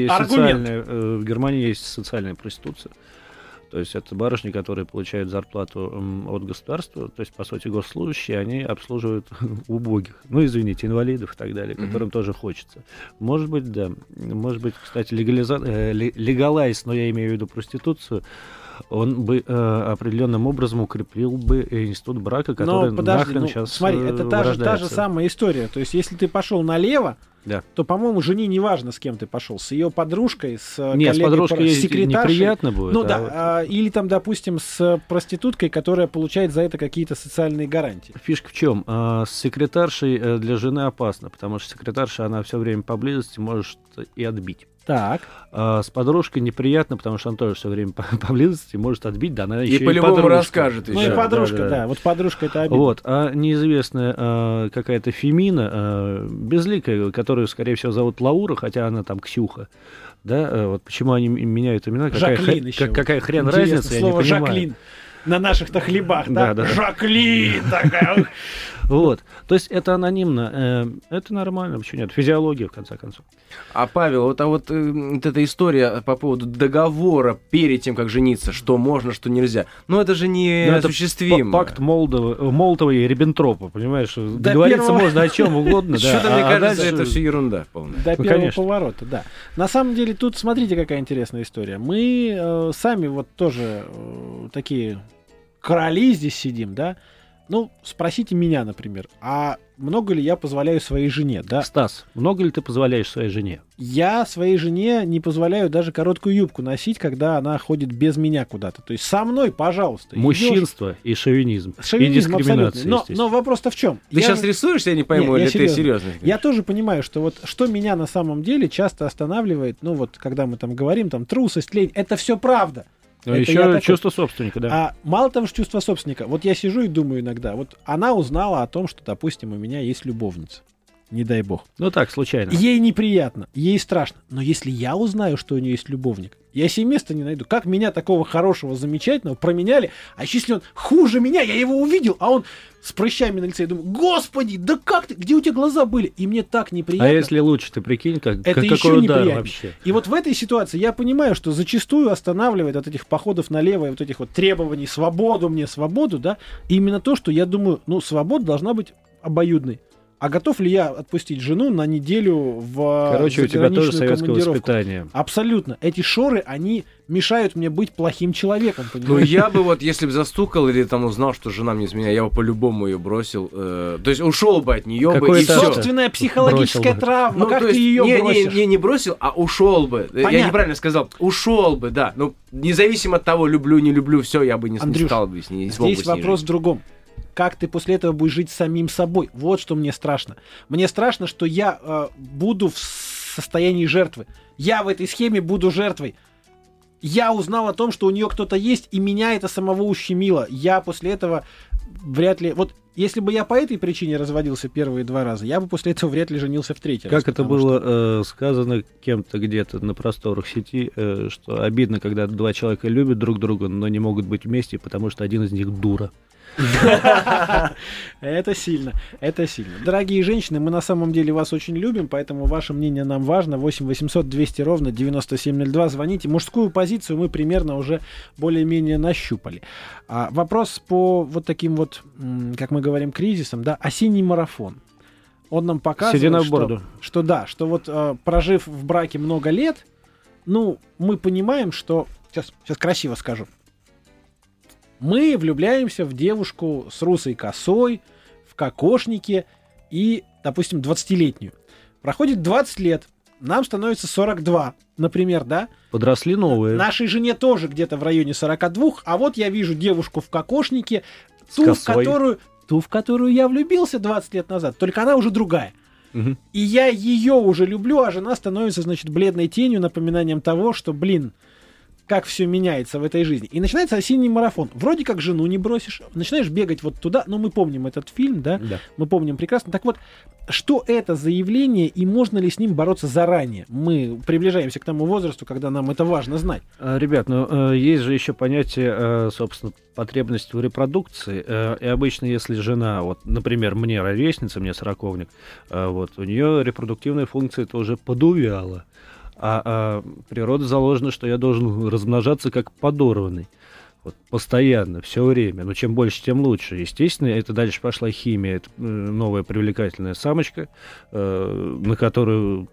Германии есть социальная проституция. То есть это барышни, которые получают зарплату от государства, то есть, по сути, госслужащие, они обслуживают убогих, инвалидов и так далее, которым тоже хочется. Может быть, да. Может быть, кстати, легалайз, но я имею в виду проституцию, он бы определенным образом укрепил бы институт брака, который нахрен сейчас смотри, это та же самая история. То есть, если ты пошел налево, то, по-моему, жене не важно, с кем ты пошел, с ее подружкой, с коллегой, с подружкой с секретаршей. Неприятно будет. Ну или там, допустим, с проституткой, которая получает за это какие-то социальные гарантии. Фишка в чем? С секретаршей для жены опасно, потому что секретарша, она все время поблизости может и отбить. Так. С подружкой неприятно, потому что она тоже все время поблизости может отбить, да, она еще и по-любому подружка. Расскажет еще. Ну и подружка, да. Вот подружка это обидно. Вот, а неизвестная какая-то Фемина, безликая, которую, скорее всего, зовут Лаура, хотя она там Ксюха, да, вот почему они меняют имена, какая хрен разница, я не понимаю. Жаклин. На наших-то хлебах, да? Жаклин такая. Вот. То есть это анонимно. Это нормально, почему нет? Физиология, в конце концов. А, Павел, вот эта история по поводу договора перед тем, как жениться, что можно, что нельзя. Ну, это же не осуществимо. Это пакт Молотова и Риббентропа, понимаешь? Договориться можно о чем угодно. Что-то, мне кажется, это все ерунда полная. До первого поворота, да. На самом деле, тут, смотрите, какая интересная история. Мы сами вот тоже такие короли здесь сидим, да? Ну, спросите меня, например, а много ли я позволяю своей жене, да? Стас, много ли ты позволяешь своей жене? Я своей жене не позволяю даже короткую юбку носить, когда она ходит без меня куда-то. То есть со мной, пожалуйста. Мужчинство и шовинизм. И дискриминация. Но вопрос-то в чем? Ты сейчас рисуешься, я не пойму, или ты серьезно? Я тоже понимаю, что вот что меня на самом деле часто останавливает, ну вот когда мы там говорим, там трусость, лень, это все правда. Но еще чувство собственника, да. А мало того, что чувство собственника. Вот я сижу и думаю иногда, вот она узнала о том, что, допустим, у меня есть любовница. Не дай бог. Ну так, случайно. Ей неприятно, ей страшно. Но если я узнаю, что у нее есть любовник, я себе места не найду. Как меня такого хорошего, замечательного променяли, а если он хуже меня, я его увидел, а он с прыщами на лице, я думаю, господи, да как ты, где у тебя глаза были? И мне так неприятно. А если лучше, ты прикинь, это какой удар вообще. И вот в этой ситуации я понимаю, что зачастую останавливает от этих походов налево и вот этих вот требований свободу, да, именно то, что я думаю, ну, свобода должна быть обоюдной. А готов ли я отпустить жену на неделю в Короче, у тебя тоже советское воспитание. Абсолютно. Эти шоры, они мешают мне быть плохим человеком, понимаешь? Ну, я бы вот, если бы застукал или там узнал, что жена мне изменяет, я бы по-любому ее бросил. То есть ушел бы от нее бы и все. Собственная психологическая травма, как ты ее бросишь? Не бросил, а ушел бы. Понятно. Я неправильно сказал. Ушел бы, да. Ну, независимо от того, люблю, не люблю, все, я бы не стал бы с ней. Здесь вопрос в другом. Как ты после этого будешь жить самим собой? Вот что мне страшно. Мне страшно, что я буду в состоянии жертвы. Я в этой схеме буду жертвой. Я узнал о том, что у нее кто-то есть, и меня это самого ущемило. Я после этого вряд ли... Вот если бы я по этой причине разводился первые 2 раза, я бы после этого вряд ли женился в 3-й раз. Как это было сказано кем-то где-то на просторах сети, что обидно, когда 2 человека любят друг друга, но не могут быть вместе, потому что один из них дура. Это сильно, это сильно. Дорогие женщины, мы на самом деле вас очень любим, поэтому ваше мнение нам важно. 8 800 200 ровно 9702. Звоните. Мужскую позицию мы примерно уже более-менее нащупали. Вопрос по вот таким вот, как мы говорим, кризисам, да, осенний марафон. Он нам показывает, что вот прожив в браке много лет, ну, мы понимаем, что... Сейчас красиво скажу. Мы влюбляемся в девушку с русой косой, в кокошнике и, допустим, 20-летнюю. Проходит 20 лет, нам становится 42, например, да? Подросли новые. Нашей жене тоже где-то в районе 42, а вот я вижу девушку в кокошнике, ту, в которую я влюбился 20 лет назад, только она уже другая. Угу. И я ее уже люблю, а жена становится, значит, бледной тенью, напоминанием того, что, как все меняется в этой жизни. И начинается осенний марафон. Вроде как жену не бросишь, начинаешь бегать вот туда, но мы помним этот фильм, да? Мы помним прекрасно. Так вот, что это за явление и можно ли с ним бороться заранее? Мы приближаемся к тому возрасту, когда нам это важно знать. Ребят, есть же еще понятие, собственно, потребности в репродукции. И обычно, если жена, вот, например, мне ровесница, мне 40-ник, вот, у нее репродуктивная функция тоже подувяла. А природа заложена, что я должен размножаться как подорванный. Вот, постоянно, все время. Но чем больше, тем лучше. Естественно, это дальше пошла химия. Это новая привлекательная самочка, на которую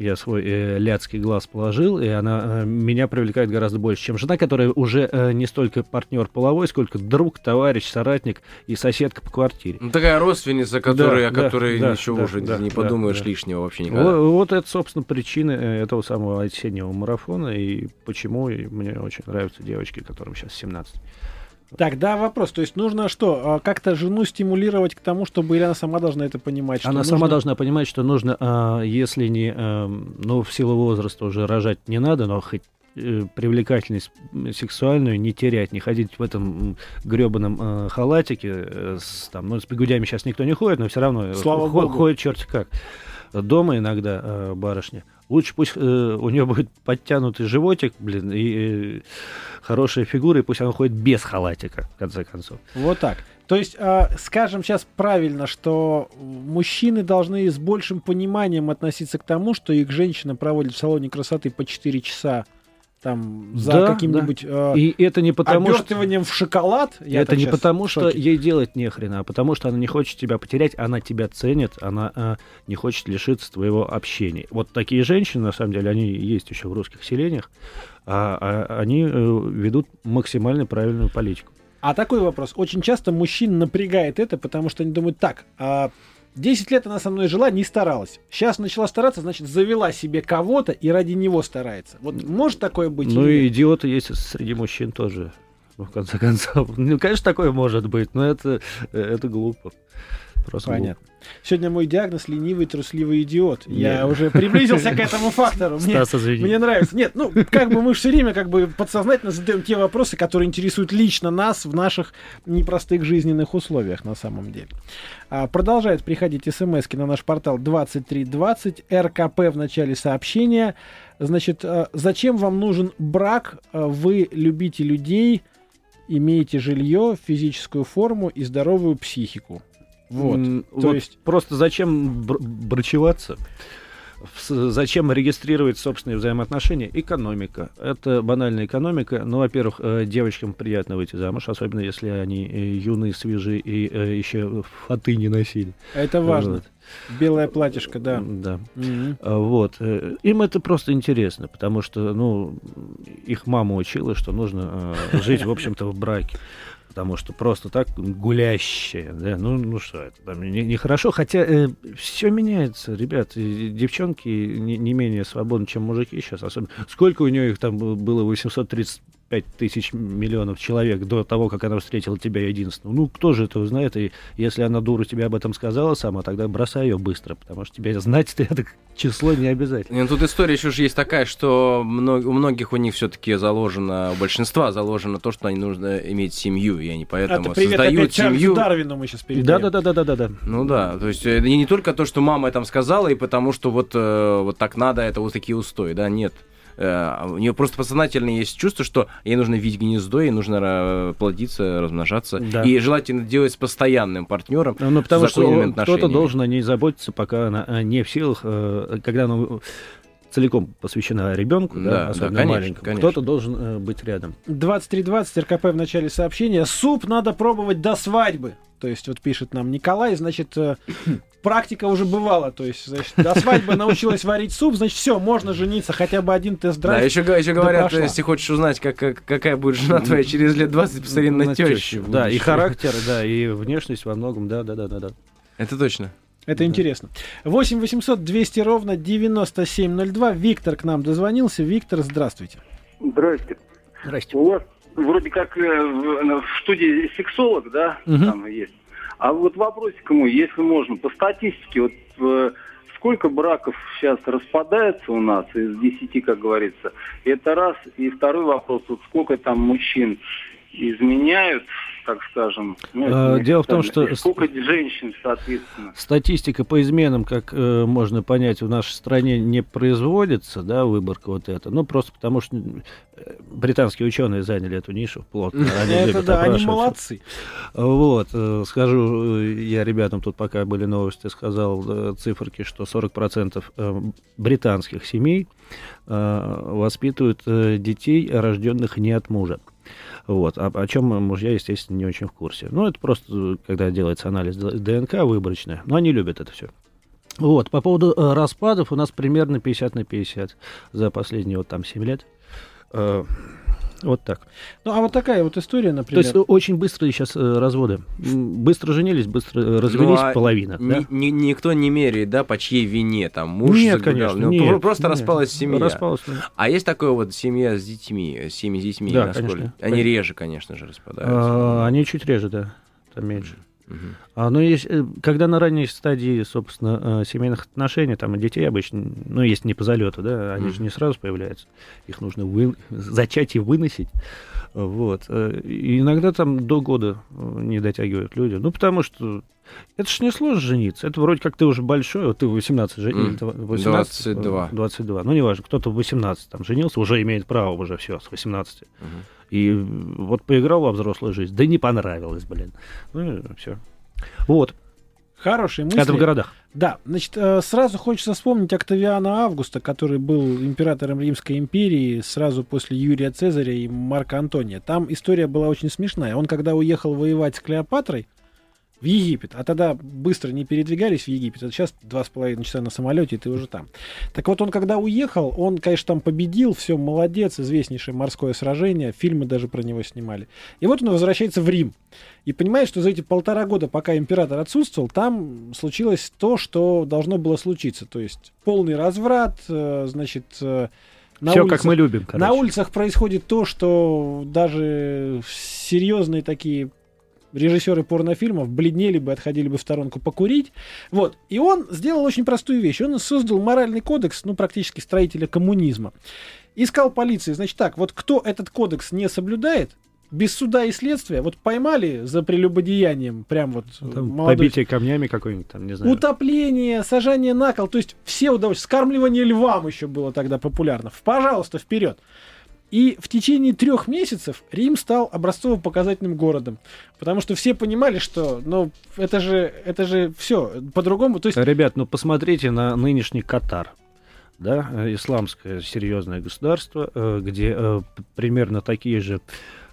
я свой ляцкий глаз положил, и она меня привлекает гораздо больше, чем жена, которая уже не столько партнер половой, сколько друг, товарищ, соратник и соседка по квартире. Ну, такая родственница, о которой ничего уже не подумаешь лишнего вообще никогда. Вот это, собственно, причина этого самого осеннего марафона, и почему мне очень нравятся девочки, которым сейчас 17. Так, да, вопрос. То есть нужно что, как-то жену стимулировать к тому, чтобы, или она сама должна это понимать? Что она нужно... сама должна понимать, что нужно, если не, в силу возраста уже рожать не надо, но хоть привлекательность сексуальную не терять, не ходить в этом гребаном халатике, с бигудями сейчас никто не ходит, но все равно ходит черти как. Дома иногда барышня. Лучше пусть у нее будет подтянутый животик, и хорошая фигура, и пусть она ходит без халатика, в конце концов. Вот так. То есть, скажем сейчас правильно, что мужчины должны с большим пониманием относиться к тому, что их женщина проводит в салоне красоты по 4 часа там, за каким-нибудь и это не потому, обертыванием в шоколад. Это не потому, что ей делать нехрена, а потому что она не хочет тебя потерять, она тебя ценит, она не хочет лишиться твоего общения. Вот такие женщины, на самом деле, они есть еще в русских селениях, они ведут максимально правильную политику. А такой вопрос. Очень часто мужчин напрягает это, потому что они думают, 10 лет она со мной жила, не старалась. Сейчас начала стараться, значит, завела себе кого-то и ради него старается. Вот может такое быть? Ну и идиоты есть среди мужчин тоже, в конце концов. Ну, конечно, такое может быть, но это глупо. Просто понятно. Глупо. Сегодня мой диагноз — ленивый, трусливый идиот. Я уже приблизился к этому фактору. Мне нравится. Нет, мы все время подсознательно задаем те вопросы, которые интересуют лично нас в наших непростых жизненных условиях на самом деле. Продолжает приходить смски на наш портал 2320, РКП в начале сообщения. Значит, зачем вам нужен брак? Вы любите людей, имеете жилье, физическую форму и здоровую психику. То есть просто зачем брачеваться? Зачем регистрировать собственные взаимоотношения? Экономика. Это банальная экономика. Ну, во-первых, девочкам приятно выйти замуж, особенно если они юные, свежие и еще фаты не носили. Это важно. Вот. Белое платьишко, да. Да. Вот. Им это просто интересно, потому что, их мама учила, что нужно жить, в общем-то, в браке. Потому что просто так гулящие, да, что это, там, нехорошо, хотя все меняется, ребят, девчонки не менее свободны, чем мужики сейчас, особенно, сколько у нее их там было, 835 тысяч миллионов человек до того, как она встретила тебя единственного, кто же это узнает, и если она дура тебе об этом сказала сама, тогда бросай ее быстро, потому что тебе знать это число не обязательно. Тут история еще же есть такая, что у многих у них все-таки у большинства заложено то, что они нужно иметь семью, и они поэтому создают семью. Дарвину мы сейчас передаем. Да. Ну да, то есть не только то, что мама там сказала, и потому что вот так надо, это вот такие устои, да, нет. У нее просто подсознательно есть чувство, что ей нужно видеть гнездо, ей нужно плодиться, размножаться. Да. И желательно делать с постоянным партнером. Потому что кто-то должен о ней заботиться, пока она не в силах, когда она целиком посвящена ребенку, особенно маленькому. Кто-то должен быть рядом. 2320, РКП в начале сообщения. Суп надо пробовать до свадьбы. То есть, пишет нам Николай, значит, практика уже бывала. То есть, значит, до свадьбы научилась варить суп, значит, все, можно жениться, хотя бы один тест-драйв. Да, еще говорят, если хочешь узнать, какая будет жена твоя через лет 20, посмотри на тещу. Да, и характер, да, и внешность во многом, да. Это точно. Это интересно. 8 800 200 ровно 9702. Виктор к нам дозвонился. Виктор, здравствуйте. Здрасте. У вас вроде как в студии сексолог, да, там есть. А вот вопросик мой, если можно, по статистике, сколько браков сейчас распадается у нас из 10, как говорится, это раз. И второй вопрос, сколько там мужчин изменяют, так скажем. Дело в том, что сколько женщин, соответственно. Статистика по изменам, как можно понять, в нашей стране не производится, да, выборка вот эта. Просто потому что британские ученые заняли эту нишу плотно. Они молодцы. Вот, скажу я ребятам, тут пока были новости, сказал циферки, что 40% британских семей воспитывают детей, рожденных не от мужа. Вот. О чем мужья, естественно, не очень в курсе. Это просто, когда делается анализ ДНК выборочный. Но они любят это все. Вот, по поводу распадов у нас примерно 50/50 за последние вот там 7 лет. Вот так. Ну, а вот такая вот история, например. То есть очень быстрые сейчас разводы. Быстро женились, быстро развелись, половина. Да? Никто не меряет, да, по чьей вине, там, муж нет, загулял. Конечно, нет, просто распалась семья. Распалась. А есть такое вот семья с детьми, семьи с детьми, да, насколько? Конечно. Они реже, конечно же, распадаются. Они чуть реже, да, там меньше. Но есть, когда на ранней стадии, собственно, семейных отношений, там и детей обычно, ну, есть не по залету, да, они же не сразу появляются, их нужно зачать и выносить, вот. И иногда там до года не дотягивают люди, ну, потому что это ж не сложно жениться, это вроде как ты уже большой, вот ты 18 женился, 22, ну, неважно, кто-то в 18 там женился, уже имеет право уже все, с 18. И вот поиграл во взрослую жизнь, да не понравилось, блин. Ну, и все. Вот. Хорошие мысли. Это в городах. Да, значит, сразу хочется вспомнить Октавиана Августа, который был императором Римской империи сразу после Юрия Цезаря и Марка Антония. Там история была очень смешная. Он, когда уехал воевать с Клеопатрой в Египет, а тогда быстро не передвигались в Египет, а сейчас 2,5 часа на самолете, и ты уже там. Так вот, он когда уехал, он, конечно, там победил, все, молодец, известнейшее морское сражение, фильмы даже про него снимали. И вот он возвращается в Рим. И понимает, что за эти 1,5 года, пока император отсутствовал, там случилось то, что должно было случиться. То есть полный разврат, значит... Все, как мы любим, короче. На улицах происходит то, что даже серьезные такие... режиссеры порнофильмов бледнели бы, отходили бы в сторонку покурить. Вот. И он сделал очень простую вещь. Он создал моральный кодекс, ну, практически строителя коммунизма. Искал полиции. Значит так, вот кто этот кодекс не соблюдает, без суда и следствия, вот поймали за прелюбодеянием, прям вот... Побитие камнями какое-нибудь там, не знаю. Утопление, сажание на кол, то есть все удовольствия. Скармливание львам еще было тогда популярно. Пожалуйста, вперед. И в течение 3 месяцев Рим стал образцово-показательным городом. Потому что все понимали, что, ну, это же все по-другому. То есть... Ребят, ну посмотрите на нынешний Катар. Да, исламское серьезное государство, где примерно такие же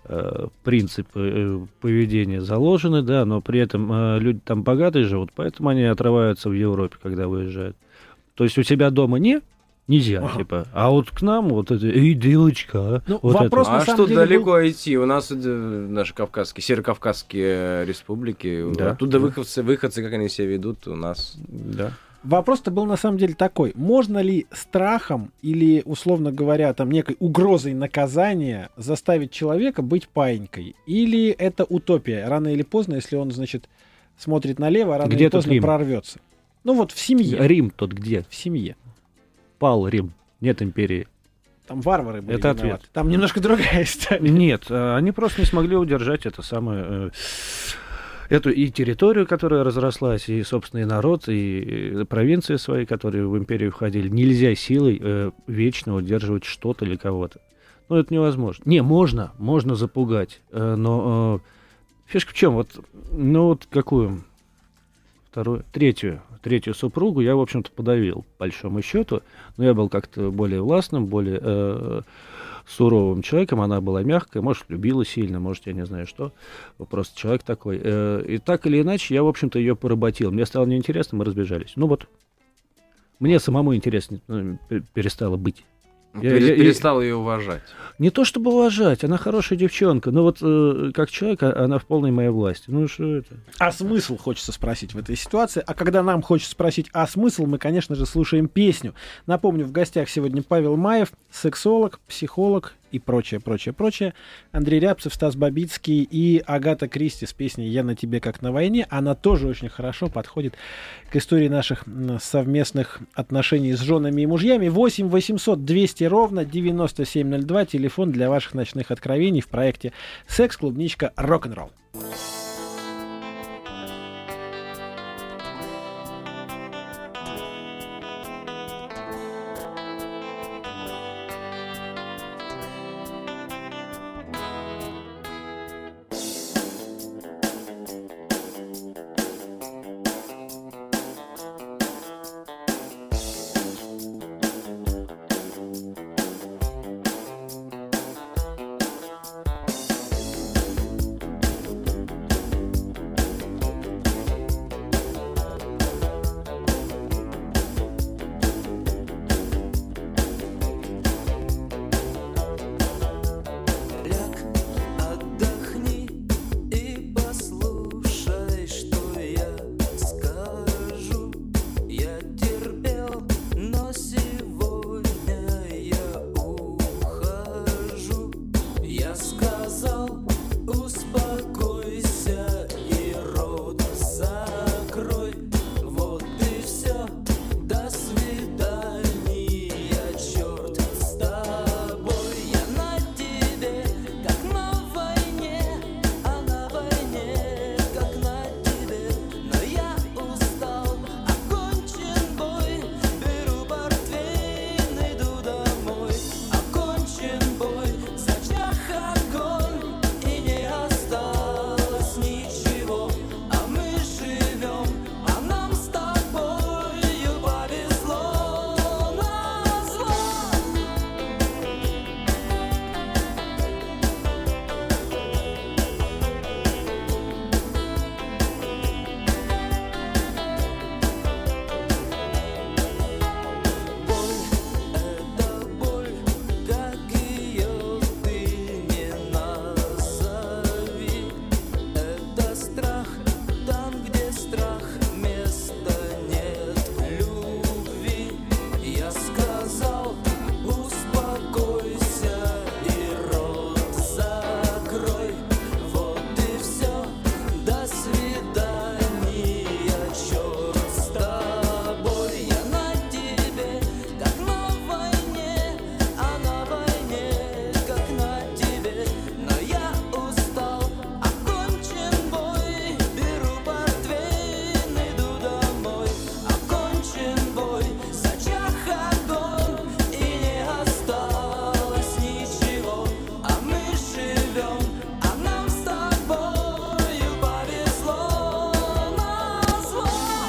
принципы поведения заложены, да, но при этом люди там богатые живут, поэтому они отрываются в Европе, когда выезжают. То есть у себя дома нельзя, типа. А вот к нам вот это, эй, девочка. Ну, вот вопрос, это. А что далеко идти? У нас наши кавказские, северокавказские республики, да, оттуда выходцы, как они себя ведут, у нас... Да. Вопрос-то был на самом деле такой. Можно ли страхом или, условно говоря, там некой угрозой наказания заставить человека быть паинькой? Или это утопия? Рано или поздно, если он, значит, смотрит налево, рано или поздно прорвется. Ну вот в семье. Рим тут где? В семье. Пал Рим. Нет империи. Там варвары были. Это виноваты. ответ. Там немножко другая история. Нет, они просто не смогли удержать это самое... Эту и территорию, которая разрослась, и собственный народ, и провинции свои, которые в империю входили. Нельзя силой вечно удерживать что-то или кого-то. Ну, это невозможно. Не, можно запугать, но фишка в чем? Вот, ну, вот какую? Третью супругу я, в общем-то, подавил, по большому счету. Но я был как-то более властным, более суровым человеком. Она была мягкая, может, любила сильно, может, я не знаю что. Просто человек такой. И так или иначе, я, в общем-то, ее поработил. Мне стало неинтересно, мы разбежались. Ну вот, мне самому интересно перестало быть. Я перестал ее уважать. Не то чтобы уважать, она хорошая девчонка, но вот как человек она в полной моей власти. Ну что это? А смысл хочется спросить в этой ситуации. А когда нам хочется спросить а смысл, мы, конечно же, слушаем песню. Напомню, в гостях сегодня Павел Маев, сексолог, психолог и прочее. Андрей Рябцев, Стас Бабицкий и Агата Кристи с песней «Я на тебе как на войне». Она тоже очень хорошо подходит к истории наших совместных отношений с женами и мужьями. 8 800 200 ровно 9702. Телефон для ваших ночных откровений в проекте «Секс, клубничка, рок-н-ролл». страх, места нет любви. Я сказал, успокойся и рот закрой. Вот и все, до свидания, черт с тобой. Я на тебе, как на войне, а на войне, как на тебе. Но я устал, окончен бой, беру портвейн, иду домой. Окончен бой, зачах огонь, и не осталось ничего. А мы живем, а нам с тобою повезло назло.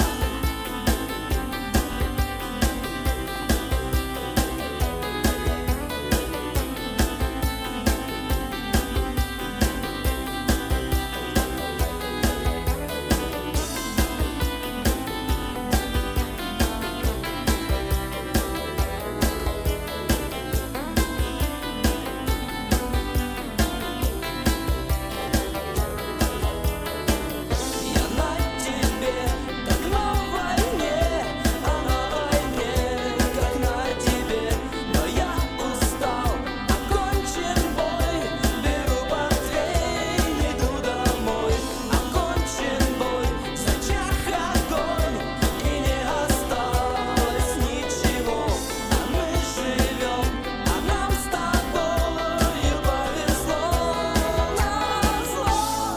Я на тебе, как на войне, а на войне, как на тебе. Но я устал, окончен бой, беру портвейн, иду домой. Окончен бой, зачах огонь, и не осталось ничего. А мы живем, а нам с тобою повезло назло.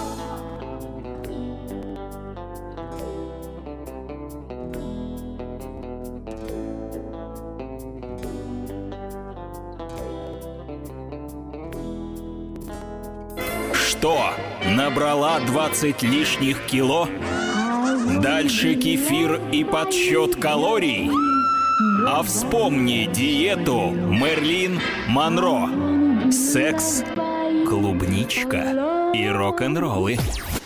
Что, набрала 20 лишних кило? Дальше кефир и подсчет калорий? А вспомни диету Мерлин Монро. Секс, клубничка и рок-н-роллы.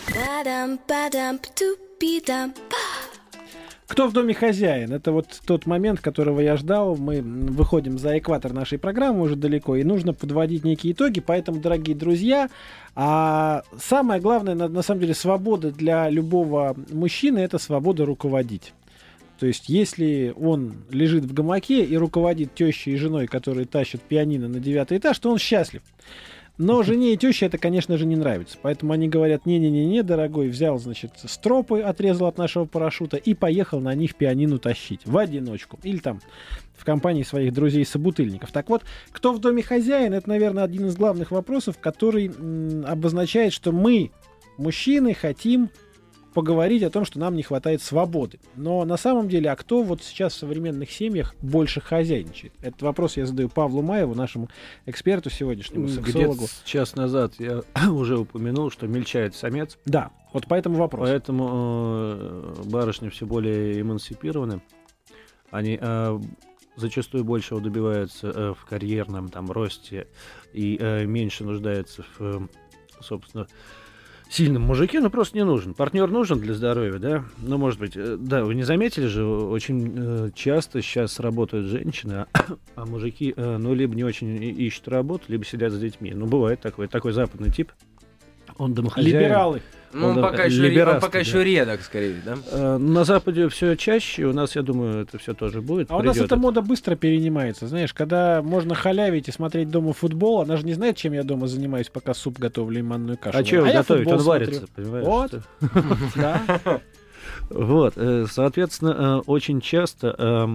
Кто в доме хозяин? Это вот тот момент, которого я ждал. Мы выходим за экватор нашей программы уже далеко, и нужно подводить некие итоги. Поэтому, дорогие друзья, самое главное, на самом деле, свобода для любого мужчины — это свобода руководить. То есть, если он лежит в гамаке и руководит тещей и женой, которые тащат пианино на 9-й этаж, то он счастлив. Но жене и теще это, конечно же, не нравится. Поэтому они говорят: не-не-не, дорогой, взял, значит, стропы, отрезал от нашего парашюта и поехал на них пианино тащить в одиночку. Или там в компании своих друзей-собутыльников. Так вот, кто в доме хозяин, это, наверное, один из главных вопросов, который обозначает, что мы, мужчины, хотим поговорить о том, что нам не хватает свободы. Но на самом деле, а кто вот сейчас в современных семьях больше хозяйничает? Этот вопрос я задаю Павлу Маеву, нашему эксперту сегодняшнему, сексологу. Где-то час назад я уже упомянул, что мельчает самец. Да, вот поэтому вопрос. Поэтому барышни все более эмансипированы. Они зачастую большего добиваются в карьерном там росте и меньше нуждаются в, собственно, сильном мужике, но просто не нужен. Партнер нужен для здоровья, да? Ну, может быть, да, вы не заметили же, очень часто сейчас работают женщины, а мужики, ну, либо не очень ищут работу, либо сидят с детьми. Ну, бывает такой западный тип. Он домохозяин. Либералы. Ну, он пока еще редок, скорее, да? На Западе все чаще, у нас, я думаю, это все тоже будет. А у нас эта мода быстро перенимается. Знаешь, когда можно халявить и смотреть дома футбол, она же не знает, чем я дома занимаюсь, пока суп готовлю и манную кашу. А что его готовить? Он варится, понимаешь? Вот. Да. Вот, соответственно, очень часто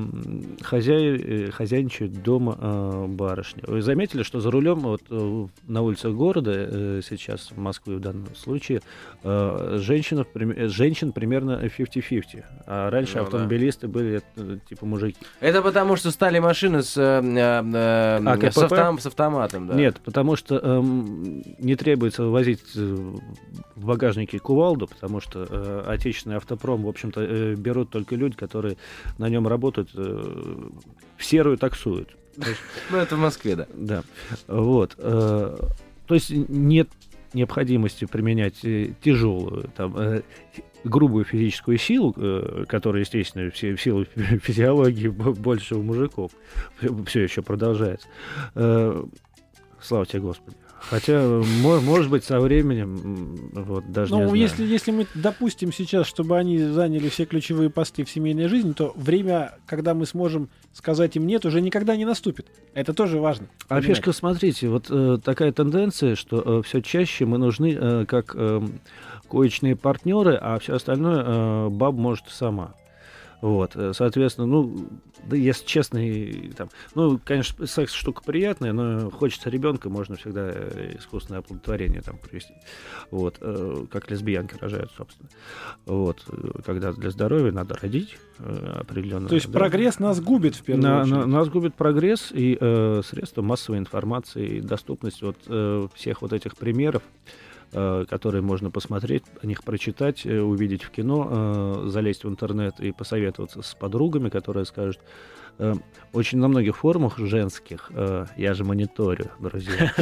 хозяйничают дома барышни. Вы заметили, что за рулем вот, на улицах города, сейчас в Москве в данном случае, женщин примерно 50-50, а раньше автомобилисты были типа мужики. Это потому, что стали машины с автоматом, да? Нет, потому что не требуется возить в багажнике кувалду, потому что отечественный автопром, в общем-то, берут только люди, которые на нем работают, в серую таксуют. Ну, это в Москве, да. Да. Вот. То есть нет необходимости применять тяжелую, там, грубую физическую силу, которая, естественно, в силу физиологии больше у мужиков все еще продолжается. Слава тебе, Господи. Хотя, может быть, со временем, вот, даже не Ну, знаю. если мы допустим сейчас, чтобы они заняли все ключевые посты в семейной жизни, то время, когда мы сможем сказать им «нет», уже никогда не наступит. Это тоже важно. А понимать. фишка, смотрите, вот такая тенденция, что все чаще мы нужны как коечные партнеры, а все остальное баба может и сама. Вот, соответственно, ну, да, если честно, там, ну, конечно, секс штука приятная, но хочется ребенка, можно всегда искусственное оплодотворение там провести. Вот, как лесбиянки рожают, собственно. Вот, когда для здоровья надо родить определенно. То есть прогресс нас губит в первую очередь. Нас губит прогресс и средства массовой информации, и доступность вот всех вот этих примеров, которые можно посмотреть, о них прочитать, увидеть в кино, залезть в интернет и посоветоваться с подругами, которые скажут. Очень на многих форумах женских, я же мониторю, друзья,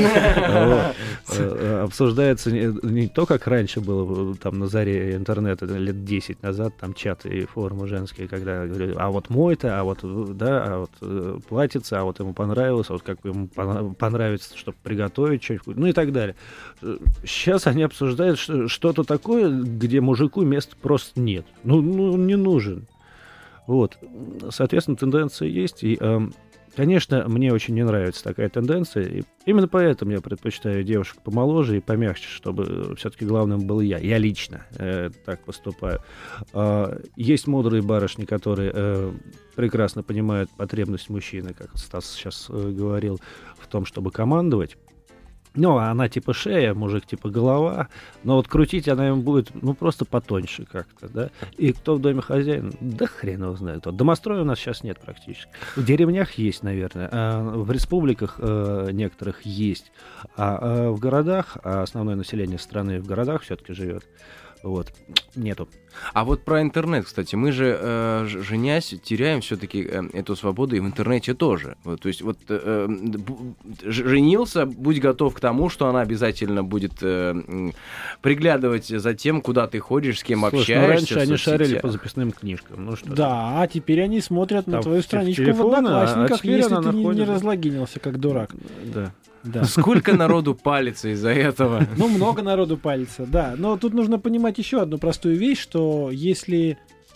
обсуждается не то, как раньше было там на заре интернета лет 10 назад, там чаты и форумы женские, когда говорили, а вот мой-то, а вот, да, а вот платьице, а вот ему понравилось, а вот как ему понравится, чтобы приготовить что-нибудь, ну и так далее. Сейчас они обсуждают что-то такое, где мужику места просто нет. Ну не нужен. Вот, соответственно, тенденция есть, и, конечно, мне очень не нравится такая тенденция, и именно поэтому я предпочитаю девушек помоложе и помягче, чтобы все-таки главным был я лично так поступаю. Есть мудрые барышни, которые прекрасно понимают потребность мужчины, как Стас сейчас говорил, в том, чтобы командовать. Ну, она типа шея, мужик типа голова, но вот крутить она ему будет, ну, просто потоньше как-то, да. И кто в доме хозяин? Да хрен его знает. Вот домостроя у нас сейчас нет практически. В деревнях есть, наверное, в республиках некоторых есть, а в городах, а основное население страны в городах все-таки живет. Вот, нету. А вот про интернет, кстати, мы же, женясь, теряем все-таки эту свободу и в интернете тоже. Вот, то есть вот женился, будь готов к тому, что она обязательно будет приглядывать за тем, куда ты ходишь, с кем общаешься. Раньше они шарили по записным книжкам. Ну, что да, а теперь они смотрят на там твою страничку телефона, в Одноклассниках, если ты находит... не разлогинился как дурак. Да. Да. Сколько народу палится из-за этого? Ну, много народу палится, да. Но тут нужно понимать еще одну простую вещь, что если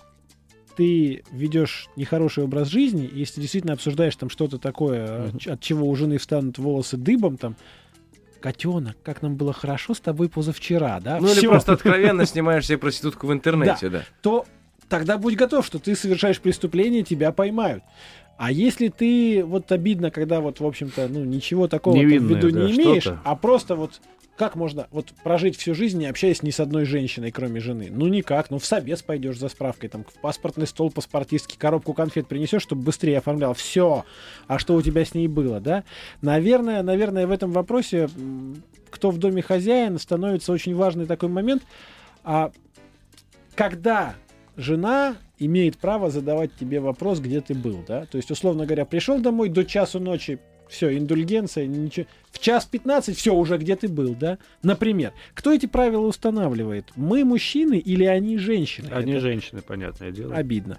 ты ведешь нехороший образ жизни, если действительно обсуждаешь там что-то такое, от чего у жены встанут волосы дыбом, там, котенок, как нам было хорошо с тобой позавчера, да? Ну, или просто откровенно снимаешь себе проститутку в интернете, да. То тогда будь готов, что ты совершаешь преступление, тебя поймают. А если ты, вот обидно, когда вот, в общем-то, ну, ничего такого в виду не имеешь, а просто вот как можно вот прожить всю жизнь, не общаясь ни с одной женщиной, кроме жены? Ну, никак. Ну, в собес пойдешь за справкой, там, в паспортный стол паспортистский, коробку конфет принесешь, чтобы быстрее оформлял. Все. А что у тебя с ней было, да? Наверное, в этом вопросе, кто в доме хозяин, становится очень важный такой момент. А когда жена имеет право задавать тебе вопрос, где ты был, да? То есть, условно говоря, пришел домой до часу ночи, все, индульгенция, ничего. В 1:15 все, уже где ты был, да? Например, кто эти правила устанавливает? Мы, мужчины, или они, женщины? Они женщины, понятное дело. Обидно.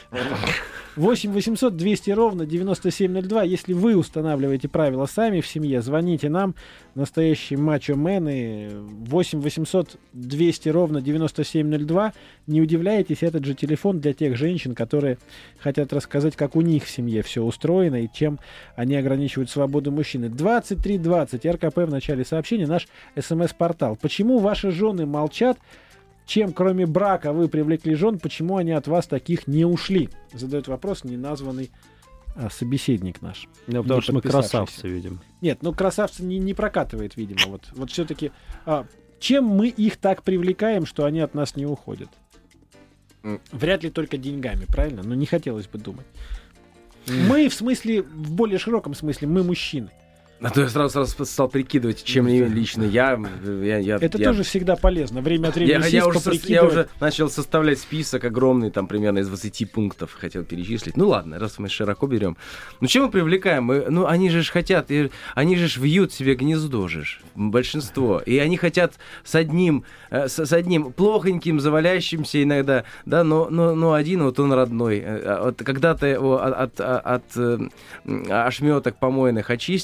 8 800 200 ровно 9702. Если вы устанавливаете правила сами в семье, звоните нам, настоящие мачо-мены. 8 800 200 ровно 9702. Не удивляйтесь, этот же телефон для тех женщин, которые хотят рассказать, как у них в семье все устроено и чем они ограничивают свободу мужчины. 2320 РКП в начале сообщения, наш СМС-портал. Почему ваши жены молчат? Чем, кроме брака, вы привлекли жен, почему они от вас таких не ушли? Задает вопрос неназванный собеседник наш. Ну, потому что мы красавцы, видим. Нет, ну красавцы не прокатывает, видимо. Вот все-таки чем мы их так привлекаем, что они от нас не уходят? Вряд ли только деньгами, правильно? Но не хотелось бы думать. Мы, в смысле, в более широком смысле, мы мужчины. А то я сразу стал прикидывать, чем лично я. Это тоже всегда полезно. Время от времени я уже начал составлять список огромный, там примерно из 20 пунктов хотел перечислить. Ну ладно, раз мы широко берем. Ну чем мы привлекаем? Ну они же хотят, они же вьют себе гнездо же, большинство. И они хотят с одним плохоньким, завалящимся иногда, да, но один вот он родной. Вот когда ты его от ошметок помойных очистила, приготовила,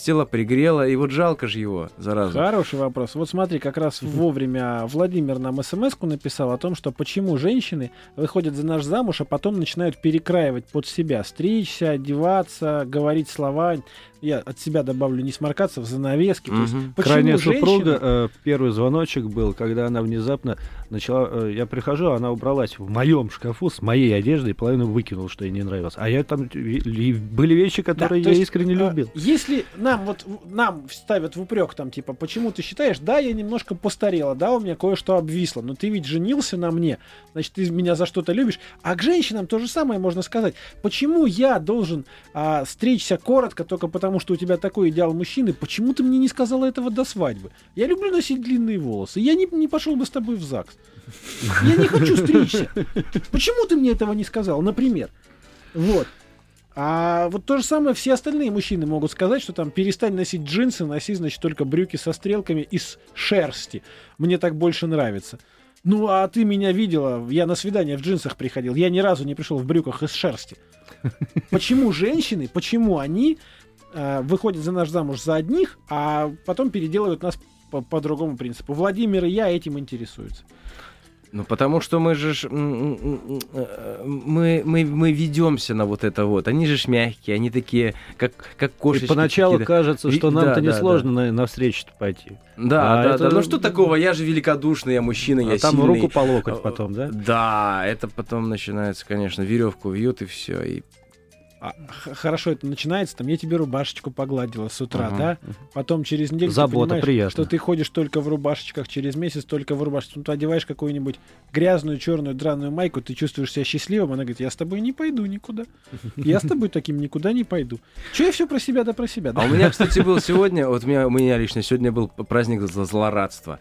пригрело, и вот жалко же его, зараза. Хороший вопрос. Вот смотри, как раз вовремя Владимир нам смс-ку написал о том, что почему женщины выходят за наш замуж, а потом начинают перекраивать под себя, стричься, одеваться, говорить слова. Я от себя добавлю, не сморкаться в занавески. То есть, Крайняя почему супруга, первый звоночек был, когда она внезапно начала... Я прихожу, она убралась в моем шкафу с моей одеждой и половину выкинула, что ей не нравилось. А я там... Были вещи, которые я искренне любил. Если нам ставят в упрек, там, типа, почему ты считаешь, да, я немножко постарела, да, у меня кое-что обвисло, но ты ведь женился на мне, значит, ты меня за что-то любишь. А к женщинам то же самое можно сказать. Почему я должен стричься коротко только потому, что у тебя такой идеал мужчины, почему ты мне не сказала этого до свадьбы? Я люблю носить длинные волосы, я не пошел бы с тобой в ЗАГС. Я не хочу стричься. Почему ты мне этого не сказал, например? Вот. А вот то же самое все остальные мужчины могут сказать, что там перестань носить джинсы, носи, значит, только брюки со стрелками из шерсти. Мне так больше нравится. Ну, а ты меня видела, я на свидание в джинсах приходил, я ни разу не пришел в брюках из шерсти. Почему женщины, почему они выходят за наш замуж за одних, а потом переделывают нас по другому принципу? Владимир и я этим интересуются. Ну, потому что мы же мы ведемся на вот это вот. Они же мягкие, они такие, как кошечки. И поначалу какие-то. кажется, что нам-то несложно на встречу пойти. Да. Ну что такого? Я же великодушный, я мужчина, я там сильный. руку по локоть потом, да? Да, это потом начинается, конечно, веревку вьют и все. И... Хорошо это начинается, там я тебе рубашечку погладила с утра, да? Потом через неделю забота, ты понимаешь, приятно, что ты ходишь только в рубашечках, через месяц только в рубашечках. Ты одеваешь какую-нибудь грязную, черную, драную майку, ты чувствуешь себя счастливым, она говорит, я с тобой не пойду никуда. Я с тобой таким никуда не пойду. Че я все про себя, да про себя. Да? А у меня, кстати, был сегодня, вот у меня лично сегодня был праздник злорадства.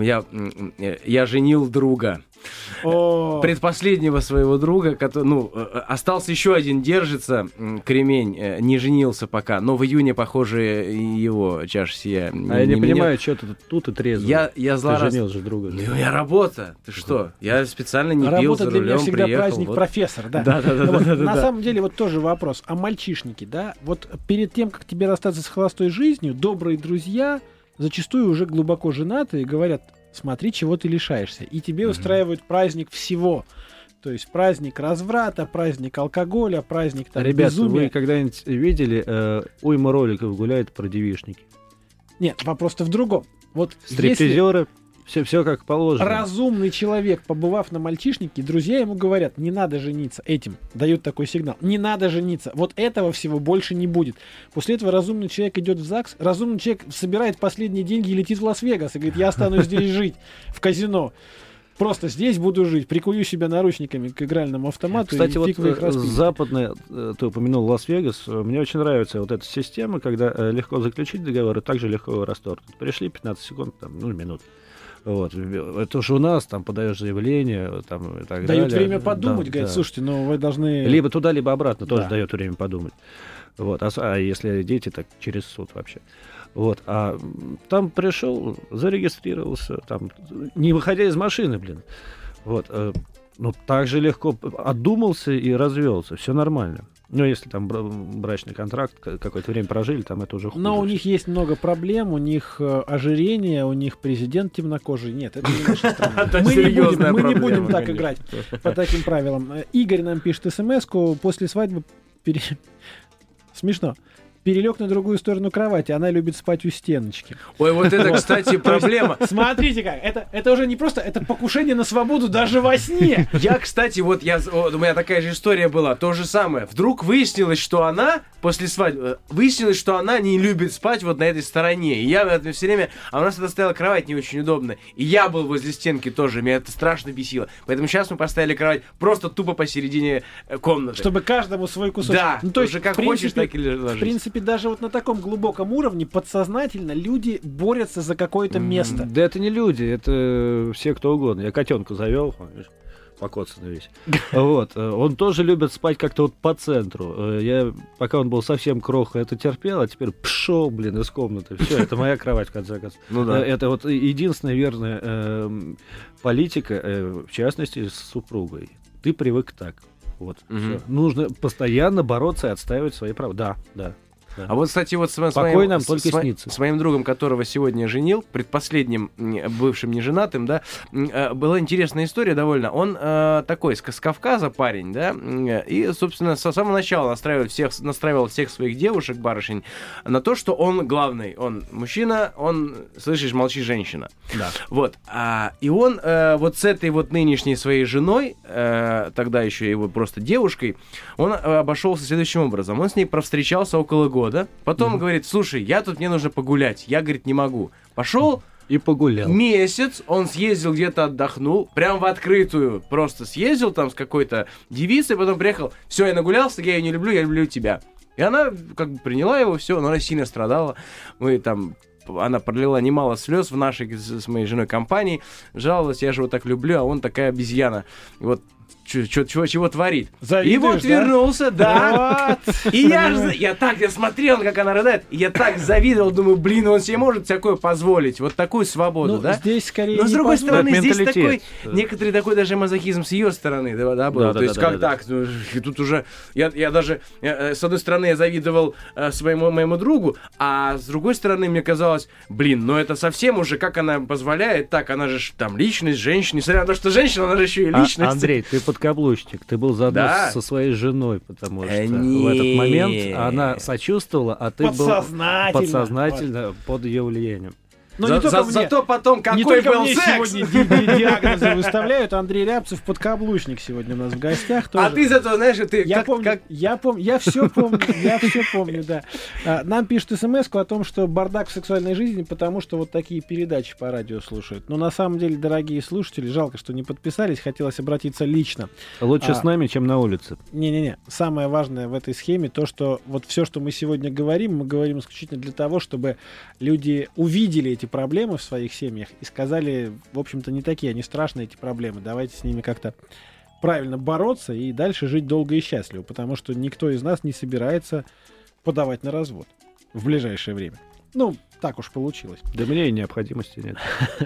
Я женил друга. Предпоследнего своего друга, который, остался еще один, держится, кремень, не женился пока, но в июне, похоже, его чаша сия. Я не понимаю, что ты тут и трезво. Я злорадствую. Ты женил же друга. У меня работа, ты что? Я специально не пил за рулем, приехал. Работа для меня всегда праздник, вот. Профессор, да. Да. На самом деле, вот тоже вопрос. А мальчишники, да, вот перед тем, как тебе расстаться с холостой жизнью, добрые друзья, зачастую уже глубоко женатые, говорят, смотри, чего ты лишаешься. И тебе устраивают праздник всего. То есть праздник разврата, праздник алкоголя, праздник там, Ребята, безумия. вы когда-нибудь видели уйма роликов гуляет про девичники? Нет, вопрос-то в другом. Вот стриптизеры, все как положено. Разумный человек, побывав на мальчишнике, друзья ему говорят, не надо жениться. Этим дают такой сигнал. Не надо жениться. Вот этого всего больше не будет. После этого разумный человек идет в ЗАГС, разумный человек собирает последние деньги и летит в Лас-Вегас и говорит, я останусь здесь жить, в казино. Просто здесь буду жить, прикую себя наручниками к игральному автомату. Кстати, и вот фиг вы их распилите. западная, ты упомянул Лас-Вегас, мне очень нравится вот эта система, когда легко заключить договор и также легко его расторгнуть. Пришли 15 секунд, минут. Вот. Это же у нас, там, подаешь заявление, там, и так дают далее. время подумать, говорят, слушайте, вы должны... Либо туда, либо обратно тоже дает время подумать. Вот. А если дети, так через суд вообще. Вот. А там пришел, зарегистрировался, там, не выходя из машины, Вот. Так же легко отдумался и развелся. Все нормально. Если там брачный контракт, какое-то время прожили, там это уже хуже. Но у них есть много проблем, у них ожирение, у них президент темнокожий. Нет, это не наша страна. Мы не будем так играть по таким правилам. Игорь нам пишет смс-ку, после свадьбы... Смешно. Перелег на другую сторону кровати, она любит спать у стеночки. Ой, вот это, кстати, проблема. Смотрите как, это уже не просто, это покушение на свободу даже во сне. Я, кстати, у меня такая же история была, то же самое. Вдруг выяснилось, что она после свадьбы, что она не любит спать вот на этой стороне. И я все время, а у нас тогда стояла кровать не очень удобная. И я был возле стенки тоже, меня это страшно бесило. Поэтому сейчас мы поставили кровать просто тупо посередине комнаты. Чтобы каждому свой кусочек. Да, то есть, как хочешь, так и ложись. В принципе, даже вот на таком глубоком уровне подсознательно люди борются за какое-то место. Да это не люди, это все кто угодно. Я котенка завел, покоцанный весь. Вот. Он тоже любит спать как-то вот по центру. Я, пока он был совсем крохой, это терпел, а теперь пшел, из комнаты. Все, это моя кровать, в конце концов. Это вот единственная верная политика, в частности, с супругой. Ты привык так. Вот. Нужно постоянно бороться и отстаивать свои права. Да. Да. А вот, кстати, вот Покой нам только снится. с моим другом, которого сегодня женил, предпоследним бывшим неженатым, да, была интересная история довольно. Он такой, с Кавказа парень, да, и, собственно, с самого начала настраивал всех своих девушек, барышень, на то, что он главный. Он мужчина, он, слышишь, молчи, женщина. Да. Вот. И он вот с этой вот нынешней своей женой, тогда еще его просто девушкой, он обошелся следующим образом. Он с ней провстречался около года. Потом говорит, слушай, мне нужно погулять. Я, говорит, не могу. Пошел и погулял. Месяц он съездил где-то, отдохнул, прям в открытую. Просто съездил там с какой-то девицей, потом приехал. Все, я нагулялся, я ее не люблю, я люблю тебя. И она как бы приняла его, все, но она сильно страдала. Она пролила немало слез в нашей с моей женой компании. Жаловалась, я же его так люблю, а он такая обезьяна. И вот чего творит. Завидуешь, и вот вернулся, да. Вот. И я смотрел, как она рыдает, и я так завидовал, думаю, блин, он себе может такое позволить, вот такую свободу, да? Здесь скорее. Но с другой стороны, здесь менталитет. некоторый такой даже мазохизм с ее стороны, да, был. То есть как так? И тут уже я даже с одной стороны я завидовал моему другу, а с другой стороны мне казалось, блин, это совсем уже как она позволяет, так она же там личность, женщина, несмотря на то, что женщина, она же еще и личность. Андрей, ты подкаблучник, ты был заодно со своей женой, потому что в этот момент она сочувствовала, а ты был подсознательно под ее влиянием. Но зато потом какой был секс! Сегодня диагнозы выставляют. Андрей Рябцев, подкаблучник, сегодня у нас в гостях. Тоже. А ты зато, знаешь, ты я все помню, да. Нам пишут смс-ку о том, что бардак в сексуальной жизни, потому что вот такие передачи по радио слушают. Но на самом деле, дорогие слушатели, жалко, что не подписались, хотелось обратиться лично. Лучше с нами, чем на улице. Не-не-не. Самое важное в этой схеме то, что вот все, что мы сегодня говорим, мы говорим исключительно для того, чтобы люди увидели эти проблемы в своих семьях и сказали, в общем-то, не такие они страшные, эти проблемы. Давайте с ними как-то правильно бороться и дальше жить долго и счастливо, потому что никто из нас не собирается подавать на развод в ближайшее время. Так уж получилось. Да мне и необходимости нет.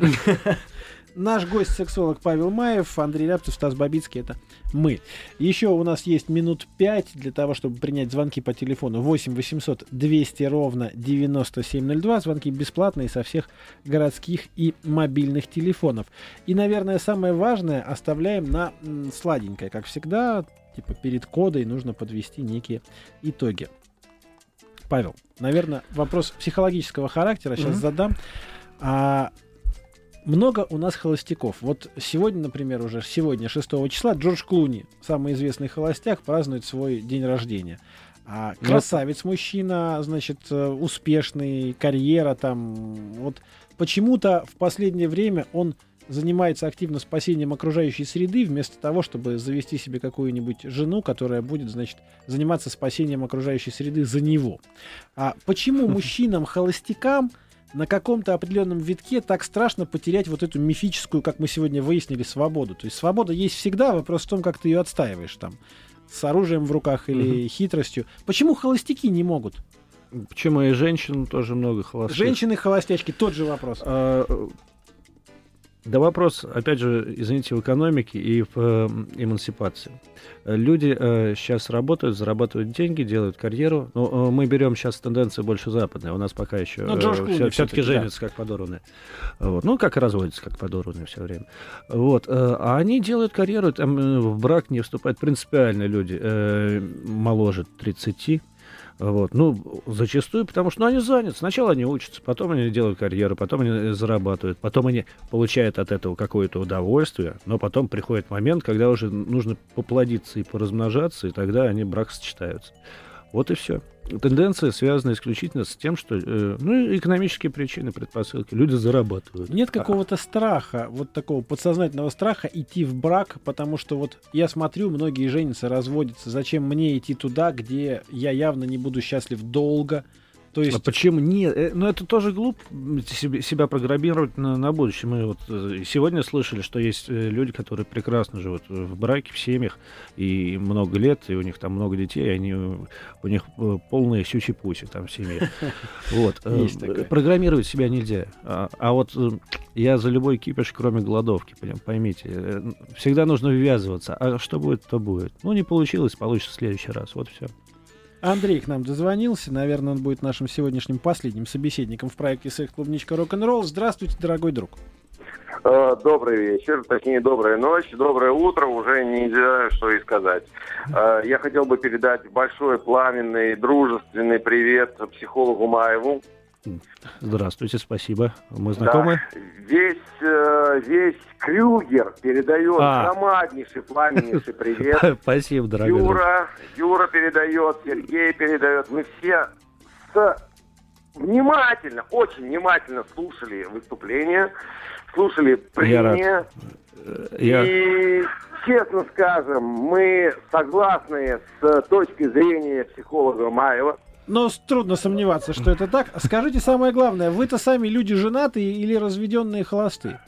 Наш гость-сексолог Павел Маев, Андрей Рябцев, Стас Бабицкий — это мы. Еще у нас есть минут 5 для того, чтобы принять звонки по телефону 8 800 200 ровно 9702. Звонки бесплатные со всех городских и мобильных телефонов. И, наверное, самое важное оставляем на сладенькое. Как всегда, перед кодой нужно подвести некие итоги. Павел, наверное, вопрос психологического характера сейчас задам. Много у нас холостяков. Вот сегодня, например, уже 6 числа Джордж Клуни, самый известный холостяк, празднует свой день рождения. Красавец мужчина, значит, успешный, карьера там. Вот почему-то в последнее время он занимается активно спасением окружающей среды, вместо того, чтобы завести себе какую-нибудь жену, которая будет, значит, заниматься спасением окружающей среды за него. Почему мужчинам-холостякам на каком-то определенном витке так страшно потерять вот эту мифическую, как мы сегодня выяснили, свободу? То есть свобода есть всегда, вопрос в том, как ты ее отстаиваешь там, с оружием в руках или хитростью. Почему холостяки не могут? Почему и женщин тоже много холостяк? Женщины-холостячки, тот же вопрос. Да вопрос, опять же, извините, в экономике и в эмансипации. Люди сейчас работают, зарабатывают деньги, делают карьеру. Но мы берем сейчас тенденции больше западные. У нас пока еще все-таки женятся как подорванные. Вот. Как и разводятся как подорванные все время. Вот. А они делают карьеру, там в брак не вступают принципиально люди моложе 30. Вот. Зачастую, потому что они заняты. Сначала они учатся, потом они делают карьеру, потом они зарабатывают, потом они получают от этого какое-то удовольствие, но потом приходит момент, когда уже нужно поплодиться и поразмножаться, и тогда они бракосочетаются. Вот и все. Тенденция связана исключительно с тем, что экономические причины, предпосылки. Люди зарабатывают. Нет какого-то страха, вот такого подсознательного страха идти в брак, потому что вот я смотрю, многие женятся, разводятся. Зачем мне идти туда, где я явно не буду счастлив долго? То есть... Почему нет? Это тоже глупо себя программировать на будущее. Мы вот сегодня слышали, что есть люди, которые прекрасно живут в браке, в семьях, и много лет, и у них там много детей, и у них полные сючи-пуси там в семье. Вот. Программировать себя нельзя. А вот я за любой кипиш, кроме голодовки, поймите. Всегда нужно ввязываться. А что будет, то будет. Не получилось, получится в следующий раз. Вот все. Андрей к нам дозвонился. Наверное, он будет нашим сегодняшним последним собеседником в проекте «Секс-клубничка Рок-н-ролл». Здравствуйте, дорогой друг. Добрый вечер, точнее, добрая ночь, доброе утро, уже не знаю, что и сказать. Я хотел бы передать большой, пламенный, дружественный привет психологу Маеву. Здравствуйте, спасибо. Мы знакомы? Да. Весь Крюгер передает громаднейший, пламеннейший привет. Спасибо, дорогой друг. Юра передает, Сергей передает. Мы все очень внимательно слушали выступление, слушали прения. И, честно скажем, мы согласны с точки зрения психолога Маева. Но трудно сомневаться, что это так. Скажите самое главное, вы-то сами люди женатые или разведенные холостые?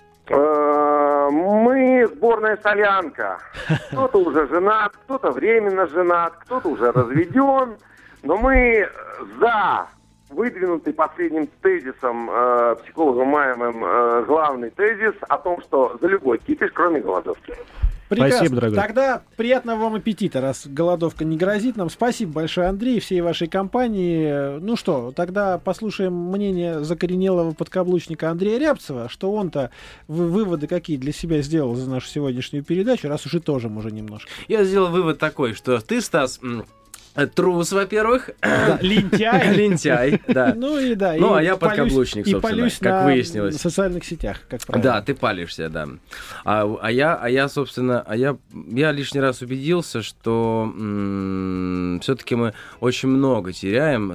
Мы сборная солянка. Кто-то уже женат, кто-то временно женат, кто-то уже разведен. Но мы за выдвинутый последним тезисом психологом Маевым главный тезис о том, что за любой кипиш, кроме голодовки. Прекрасно. Спасибо, дорогой. Тогда приятного вам аппетита, раз голодовка не грозит нам. Спасибо большое, Андрей, и всей вашей компании. Ну что, тогда послушаем мнение закоренелого подкаблучника Андрея Рябцева, что он-то выводы какие для себя сделал за нашу сегодняшнюю передачу, раз уж и тоже уже немножко. Я сделал вывод такой, что ты, Стас, трус, во-первых. Лентяй. Лентяй, да. Ну и да. Ну, а я подкаблучник, собственно, как выяснилось. В социальных сетях, как правило. Да, ты палишься, да. А я, собственно, я лишний раз убедился, что все-таки мы очень много теряем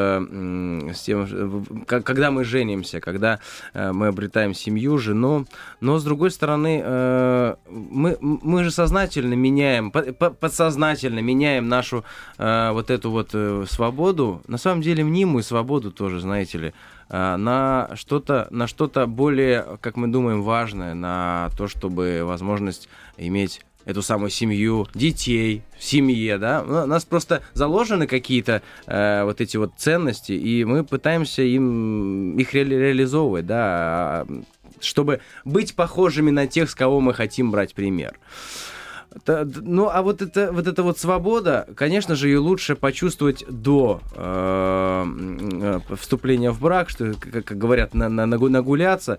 с тем, когда мы женимся, когда мы обретаем семью, жену. Но, с другой стороны, мы же сознательно меняем, подсознательно меняем нашу вот эту вот свободу, на самом деле мнимую свободу тоже, знаете ли, на что-то более, как мы думаем, важное, на то, чтобы возможность иметь эту самую семью, детей в семье, да. У нас просто заложены какие-то вот эти вот ценности, и мы пытаемся их реализовывать, да, чтобы быть похожими на тех, с кого мы хотим брать пример. Ну, а вот эта вот свобода, конечно же, ее лучше почувствовать до вступления в брак, что, как говорят, нагуляться.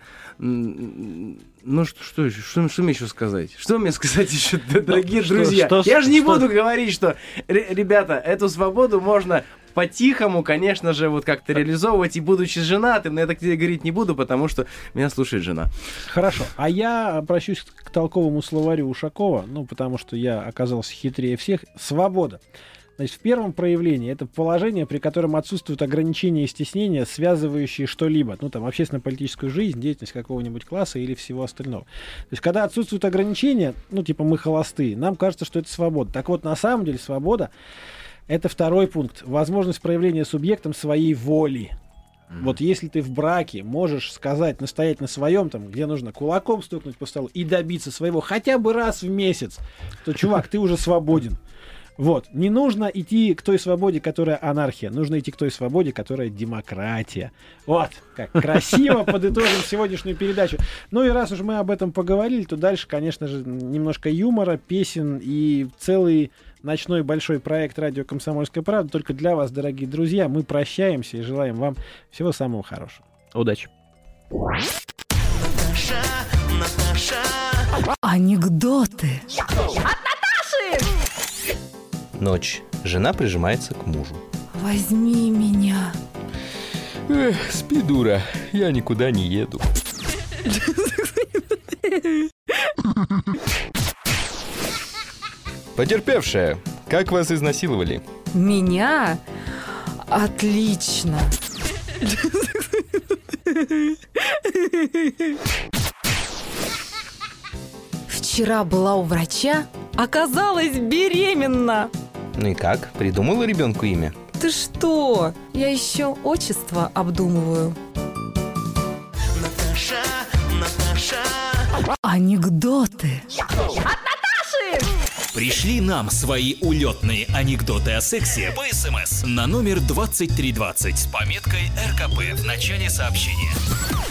Ну, что мне еще сказать? Что мне сказать еще, дорогие друзья? Я же не буду говорить, что, ребята, эту свободу можно по-тихому, конечно же, вот как-то реализовывать, и будучи женатым, но я так говорить не буду, потому что меня слушает жена. Хорошо, а я обращусь к толковому словарю Ушакова, ну, потому что я оказался хитрее всех. Свобода. Значит, в первом проявлении это положение, при котором отсутствуют ограничения и стеснения, связывающие что-либо, ну, там, общественно-политическую жизнь, деятельность какого-нибудь класса или всего остального. То есть, когда отсутствуют ограничения, ну, типа, мы холостые, нам кажется, что это свобода. Так вот, на самом деле, свобода — это второй пункт. Возможность проявления субъектом своей воли. Вот если ты в браке можешь сказать, настоять на своем, там, где нужно кулаком стукнуть по столу и добиться своего хотя бы раз в месяц, то, чувак, ты уже свободен. Вот. Не нужно идти к той свободе, которая анархия. Нужно идти к той свободе, которая демократия. Вот. Как красиво подытожим сегодняшнюю передачу. Ну и раз уж мы об этом поговорили, то дальше, конечно же, немножко юмора, песен и целый ночной большой проект «Радио Комсомольская правда» только для вас, дорогие друзья. Мы прощаемся и желаем вам всего самого хорошего. Удачи. Анекдоты. От Наташи! Ночь. Жена прижимается к мужу. Возьми меня. Эх, спи, дура, я никуда не еду. Потерпевшая, как вас изнасиловали? Меня? Отлично. Вчера была у врача, оказалась беременна. Ну и как? Придумала ребенку имя? Ты что? Я еще отчество обдумываю. Наташа. Анекдоты. От Наташи! Пришли нам свои улетные анекдоты о сексе по СМС на номер 2320 с пометкой РКП в начале сообщения.